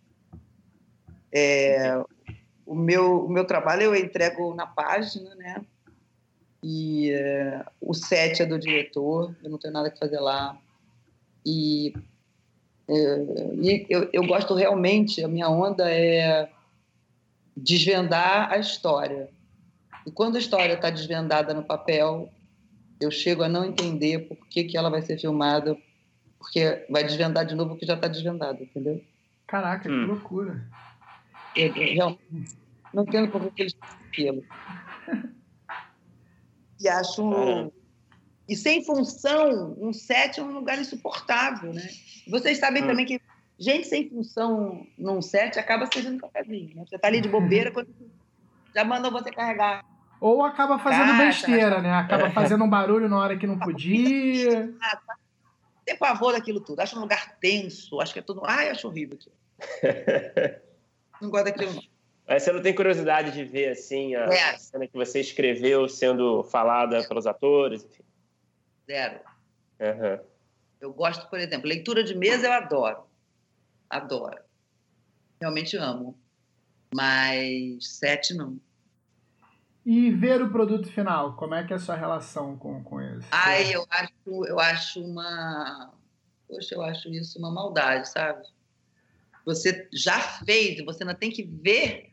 É... O meu, o meu trabalho eu entrego na página, né? E é, o set é do diretor, eu não tenho nada que fazer lá. E, é, e eu, eu gosto realmente, a minha onda é desvendar a história. E quando a história está desvendada no papel, eu chego a não entender por que, que ela vai ser filmada, porque vai desvendar de novo o que já está desvendado, entendeu? Caraca, hum. que loucura. Eu, eu, realmente não entendo por que eles fazem aquilo. E acho... Caramba. E sem função, um set é um lugar insuportável, né? Vocês sabem hum. também que gente sem função num set acaba servindo cafezinho, né? Você tá ali de bobeira, quando já mandou você carregar. Ou acaba fazendo caixa, besteira, né? Acaba fazendo um barulho na hora que não podia. Tem pavor daquilo tudo. Acho um lugar tenso, acho que é tudo... Ai, acho horrível aquilo. Não gosto daquilo, não. Mas você não tem curiosidade de ver, assim, a, é. a cena que você escreveu sendo falada pelos atores, enfim? Zero. Uhum. Eu gosto, por exemplo, leitura de mesa eu adoro. Adoro. Realmente amo. Mas sete não. E ver o produto final, como é que é a sua relação com, com isso? Ai, eu acho, eu acho uma... Poxa, eu acho isso uma maldade, sabe? Você já fez, você ainda tem que ver.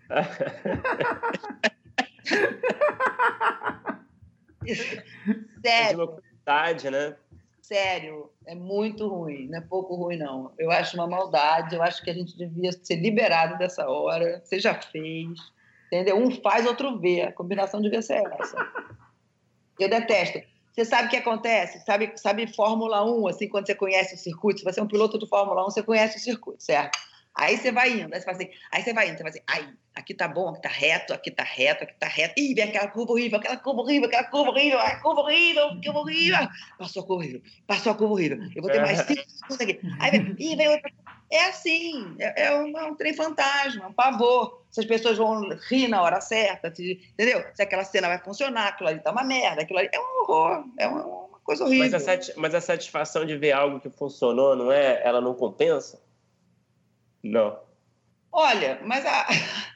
É de Sério. uma qualidade, né? Sério, é muito ruim, não é pouco ruim, não. Eu acho uma maldade, eu acho que a gente devia ser liberado dessa hora. Você já fez, entendeu? Um faz, outro vê. A combinação devia ser essa. Eu detesto. Você sabe o que acontece? Sabe, sabe Fórmula um, assim, quando você conhece o circuito? Se você é um piloto de Fórmula um, você conhece o circuito, certo? Aí você vai indo, aí você faz assim, aí você vai indo, você vai assim, ai, aqui tá bom, aqui tá reto, aqui tá reto, aqui tá reto. Ih, vem aquela curva horrível, aquela curva horrível, aquela curva horrível, ai, curva horrível, curva horrível. Passou a curva horrível, passou a curva horrível. Eu vou ter mais cinco segundos aqui. Aí vem, ih, vem outra. É assim, é, é, um, é um trem fantasma, um pavor. Se as pessoas vão rir na hora certa, se, entendeu? Se aquela cena vai funcionar, aquilo ali tá uma merda, aquilo ali é um horror, é uma, uma coisa horrível. Mas a, sati- mas a satisfação de ver algo que funcionou, não é? Ela não compensa? Não. Olha, mas a...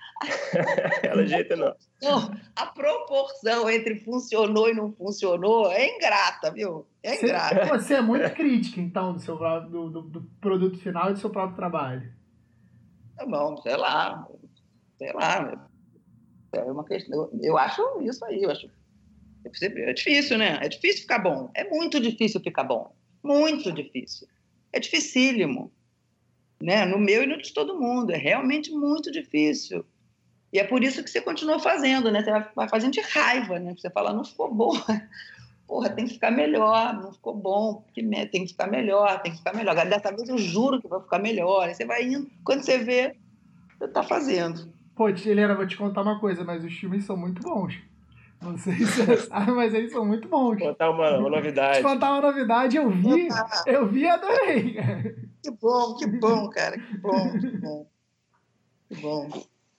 Ela jeito não. Não, a proporção entre funcionou e não funcionou é ingrata, viu? É Você, ingrata. você é muito crítica, então, do, seu, próprio- do, do, do produto final e do seu próprio trabalho. Tá bom, sei lá, sei lá. É uma questão, eu, eu acho isso aí, eu acho. É difícil, né? É difícil ficar bom. É muito difícil ficar bom. Muito difícil. É dificílimo. Né? No meu e no de todo mundo. É realmente muito difícil. E é por isso que você continua fazendo, né? Você vai fazendo de raiva, né? Você fala, não ficou bom. Porra, tem que ficar melhor. Não ficou bom. Tem que ficar melhor, tem que ficar melhor. Agora, dessa vez eu juro que vai ficar melhor. Aí você vai indo. Quando você vê, você está fazendo. Pô, Helena, vou te contar uma coisa, mas os filmes são muito bons. Não sei se você sabe, mas eles são muito bons. Vou contar uma, uma novidade. Te contar uma novidade, eu vi, eu vi e adorei. Que bom, que bom, cara, que bom, que bom. Que bom.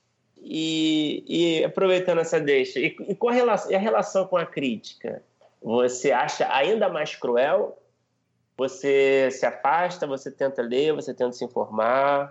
E, e aproveitando essa deixa, e, e, com a relação, e a relação com a crítica? Você acha ainda mais cruel? Você se afasta, você tenta ler, você tenta se informar?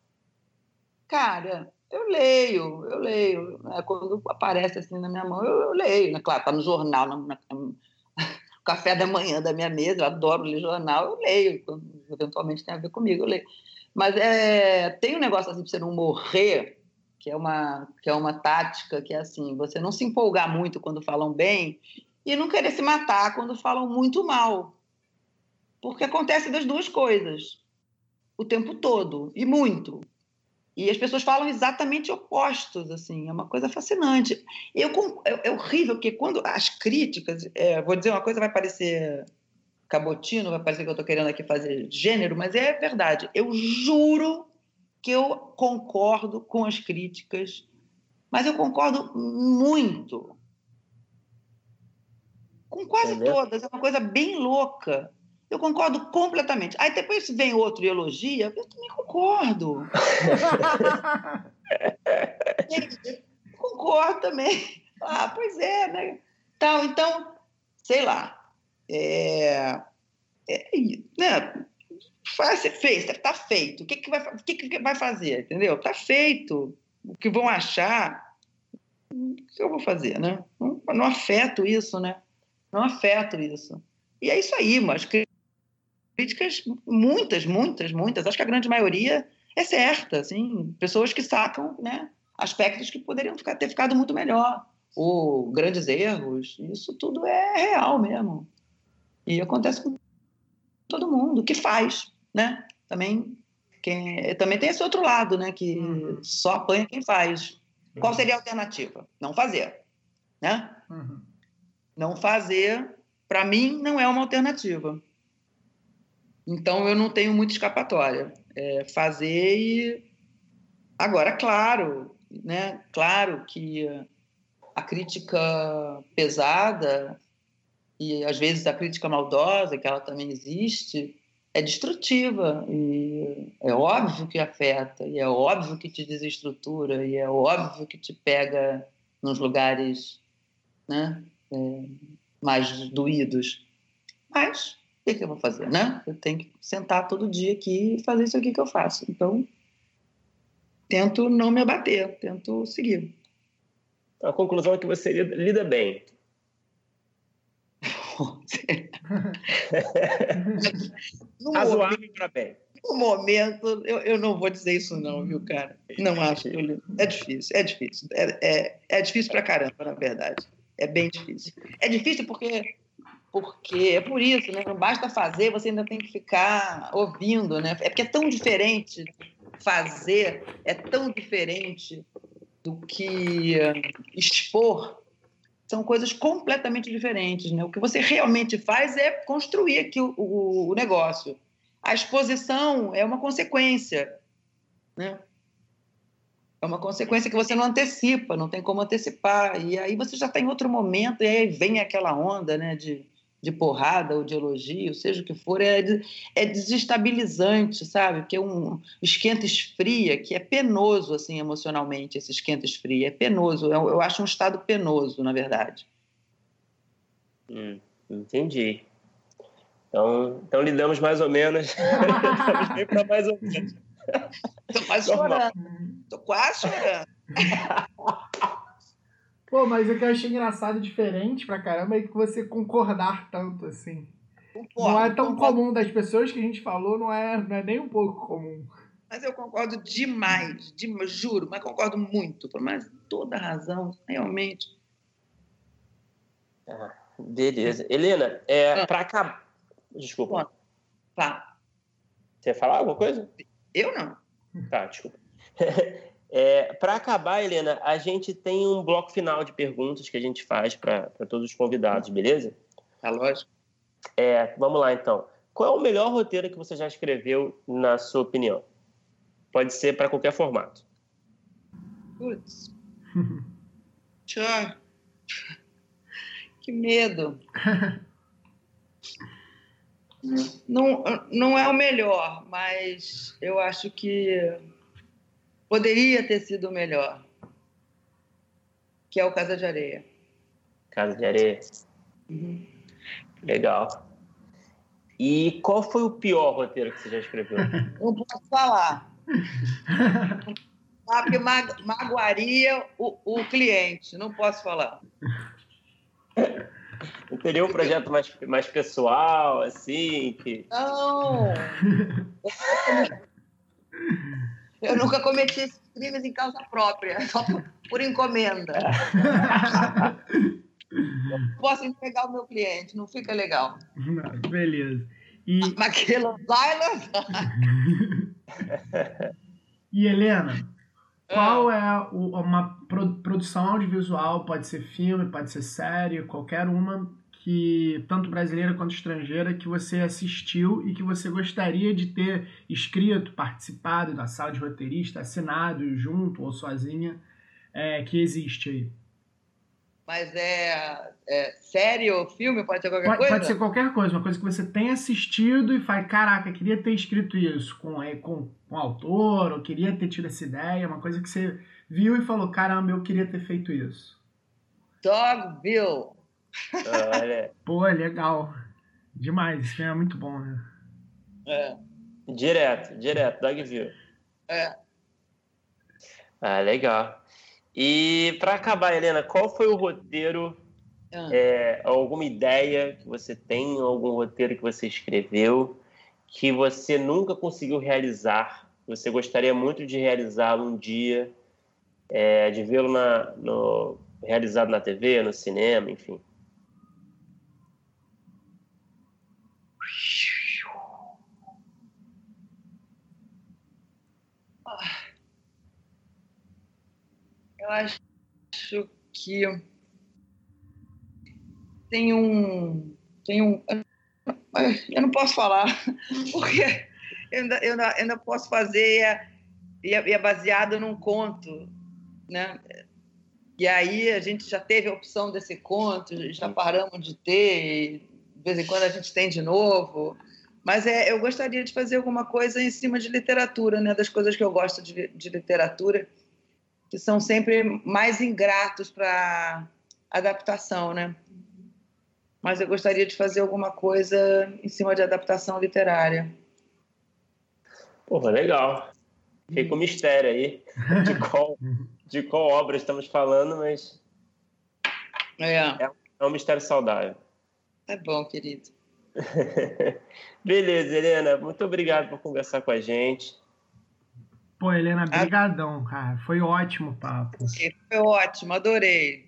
Cara, eu leio, eu leio. Né? Quando aparece assim na minha mão, eu, eu leio. Né? Claro, tá no jornal, no, no café da manhã da minha mesa, eu adoro ler jornal, eu leio. Quando eventualmente tem a ver comigo, eu leio. Mas é, tem um negócio assim, pra você não morrer, que é, uma, que é uma tática, que é assim, você não se empolgar muito quando falam bem e não querer se matar quando falam muito mal. Porque acontece das duas coisas, o tempo todo, e muito. E as pessoas falam exatamente opostos, assim, é uma coisa fascinante. Eu, é, é horrível, porque quando as críticas, é, vou dizer uma coisa, vai parecer cabotino, vai parecer que eu estou querendo aqui fazer gênero, mas é verdade. Eu juro que eu concordo com as críticas, mas eu concordo muito. Com quase Entendeu? todas, é uma coisa bem louca. Eu concordo completamente. Aí depois vem outro e elogia, eu também concordo. Eu concordo também. Ah, pois é, né? Então, então sei lá. É, é, né? Faz, fez, está feito. O que, que, vai, o que, que vai fazer? Entendeu? Está feito. O que vão achar, o que eu vou fazer, né? Não, não afeto isso, né? Não afeto isso. E é isso aí, mas críticas, muitas, muitas, muitas, acho que a grande maioria é certa, assim, pessoas que sacam, né, aspectos que poderiam ficar, ter ficado muito melhor, ou grandes erros, isso tudo é real mesmo. E acontece com todo mundo, que faz, né? Também, quem, também tem esse outro lado, né, que uhum. só apanha quem faz. Uhum. Qual seria a alternativa? Não fazer, né? Uhum. Não fazer, para mim, não é uma alternativa. Então, eu não tenho muita escapatória. É fazer e... Agora, claro, né? Claro que a crítica pesada e, às vezes, a crítica maldosa, que ela também existe, é destrutiva. E é óbvio que afeta, e é óbvio que te desestrutura, e é óbvio que te pega nos lugares, né? É, mais doídos. Mas... o que eu vou fazer, né? Eu tenho que sentar todo dia aqui e fazer isso aqui que eu faço. Então, tento não me abater, tento seguir. A conclusão é que você lida, lida bem. Razoável para bem. No momento, eu, eu não vou dizer isso não, viu, cara? Não acho que eu lido. É difícil, é difícil. É, é, é difícil pra caramba, na verdade. É bem difícil. É difícil porque, porque é por isso, né? Não basta fazer, você ainda tem que ficar ouvindo, né? É porque é tão diferente fazer, é tão diferente do que expor. São coisas completamente diferentes, né? O que você realmente faz é construir aqui o, o, o negócio. A exposição é uma consequência, né? É uma consequência que você não antecipa, não tem como antecipar. E aí você já está em outro momento, e aí vem aquela onda, né, de, de porrada ou de elogio, seja o que for, é, é desestabilizante, sabe? Porque é um esquenta-esfria, que é penoso, assim, emocionalmente, esse esquenta-esfria. É penoso, eu, eu acho um estado penoso, na verdade. Hum, entendi. Então, então lidamos mais ou menos. Estamos bem para mais ou menos. Estou quase chorando. Estou quase chorando. Pô, mas o que eu achei engraçado e diferente pra caramba é que você concordar tanto, assim. Concordo, não é tão concordo. Comum das pessoas que a gente falou, não é, não é nem um pouco comum. Mas eu concordo demais, demais, juro, mas concordo muito. Mas toda razão, realmente. Ah, beleza. Helena, é, ah. para acabar... Desculpa. Tá. Você ia falar alguma coisa? Eu não. Tá, desculpa. É, para acabar, Helena, a gente tem um bloco final de perguntas que a gente faz para todos os convidados, beleza? Tá, lógico. É, vamos lá, então. Qual é o melhor roteiro que você já escreveu, na sua opinião? Pode ser para qualquer formato. Putz. Tchau. Que medo. Não, não é o melhor, mas eu acho que poderia ter sido o melhor, que é o Casa de Areia. Casa de Areia. Uhum. Legal. E qual foi o pior roteiro que você já escreveu? Não posso falar. Ah, porque magoaria o, o cliente. Não posso falar. Não teria um projeto mais, mais pessoal, assim? Que... Não! Eu nunca cometi esses crimes em causa própria, só por, por encomenda. Não posso entregar o meu cliente, não fica legal. Não, beleza. E... Maquila Island. E, Helena, qual é o, uma produção audiovisual, pode ser filme, pode ser série, qualquer uma, que tanto brasileira quanto estrangeira, que você assistiu e que você gostaria de ter escrito, participado da sala de roteirista, assinado junto ou sozinha, é, que existe aí? Mas é, é série ou filme? Pode ser qualquer pode, coisa? Pode ser qualquer coisa, uma coisa que você tenha assistido e faz, caraca, queria ter escrito isso com, com, com o autor, ou queria ter tido essa ideia, uma coisa que você viu e falou, caramba, eu queria ter feito isso. Dogville. Olha. Pô, legal. Demais, esse filme é muito bom, né? É. Direto, direto, Dogville. É. Ah, legal. E para acabar, Helena, qual foi o roteiro, ah. é, alguma ideia que você tem, algum roteiro que você escreveu, que você nunca conseguiu realizar, você gostaria muito de realizá-lo um dia, é, de vê-lo na, no, realizado na T V, no cinema, enfim? Eu acho que tem um, tem um... Eu não posso falar, porque eu ainda, eu ainda, eu ainda posso fazer e é, é baseado num conto, né? E aí a gente já teve a opção desse conto, já paramos de ter, de vez em quando a gente tem de novo. Mas é, eu gostaria de fazer alguma coisa em cima de literatura, né? Das coisas que eu gosto de, de literatura, que são sempre mais ingratos para adaptação, né? Mas eu gostaria de fazer alguma coisa em cima de adaptação literária. Porra, legal. Fiquei com mistério aí de qual, de qual obra estamos falando, mas É. É, é um mistério saudável. Tá bom, querido. Beleza, Helena. Muito obrigado por conversar com a gente. Pô, Helena, brigadão, cara. Foi ótimo o papo. Foi ótimo, adorei.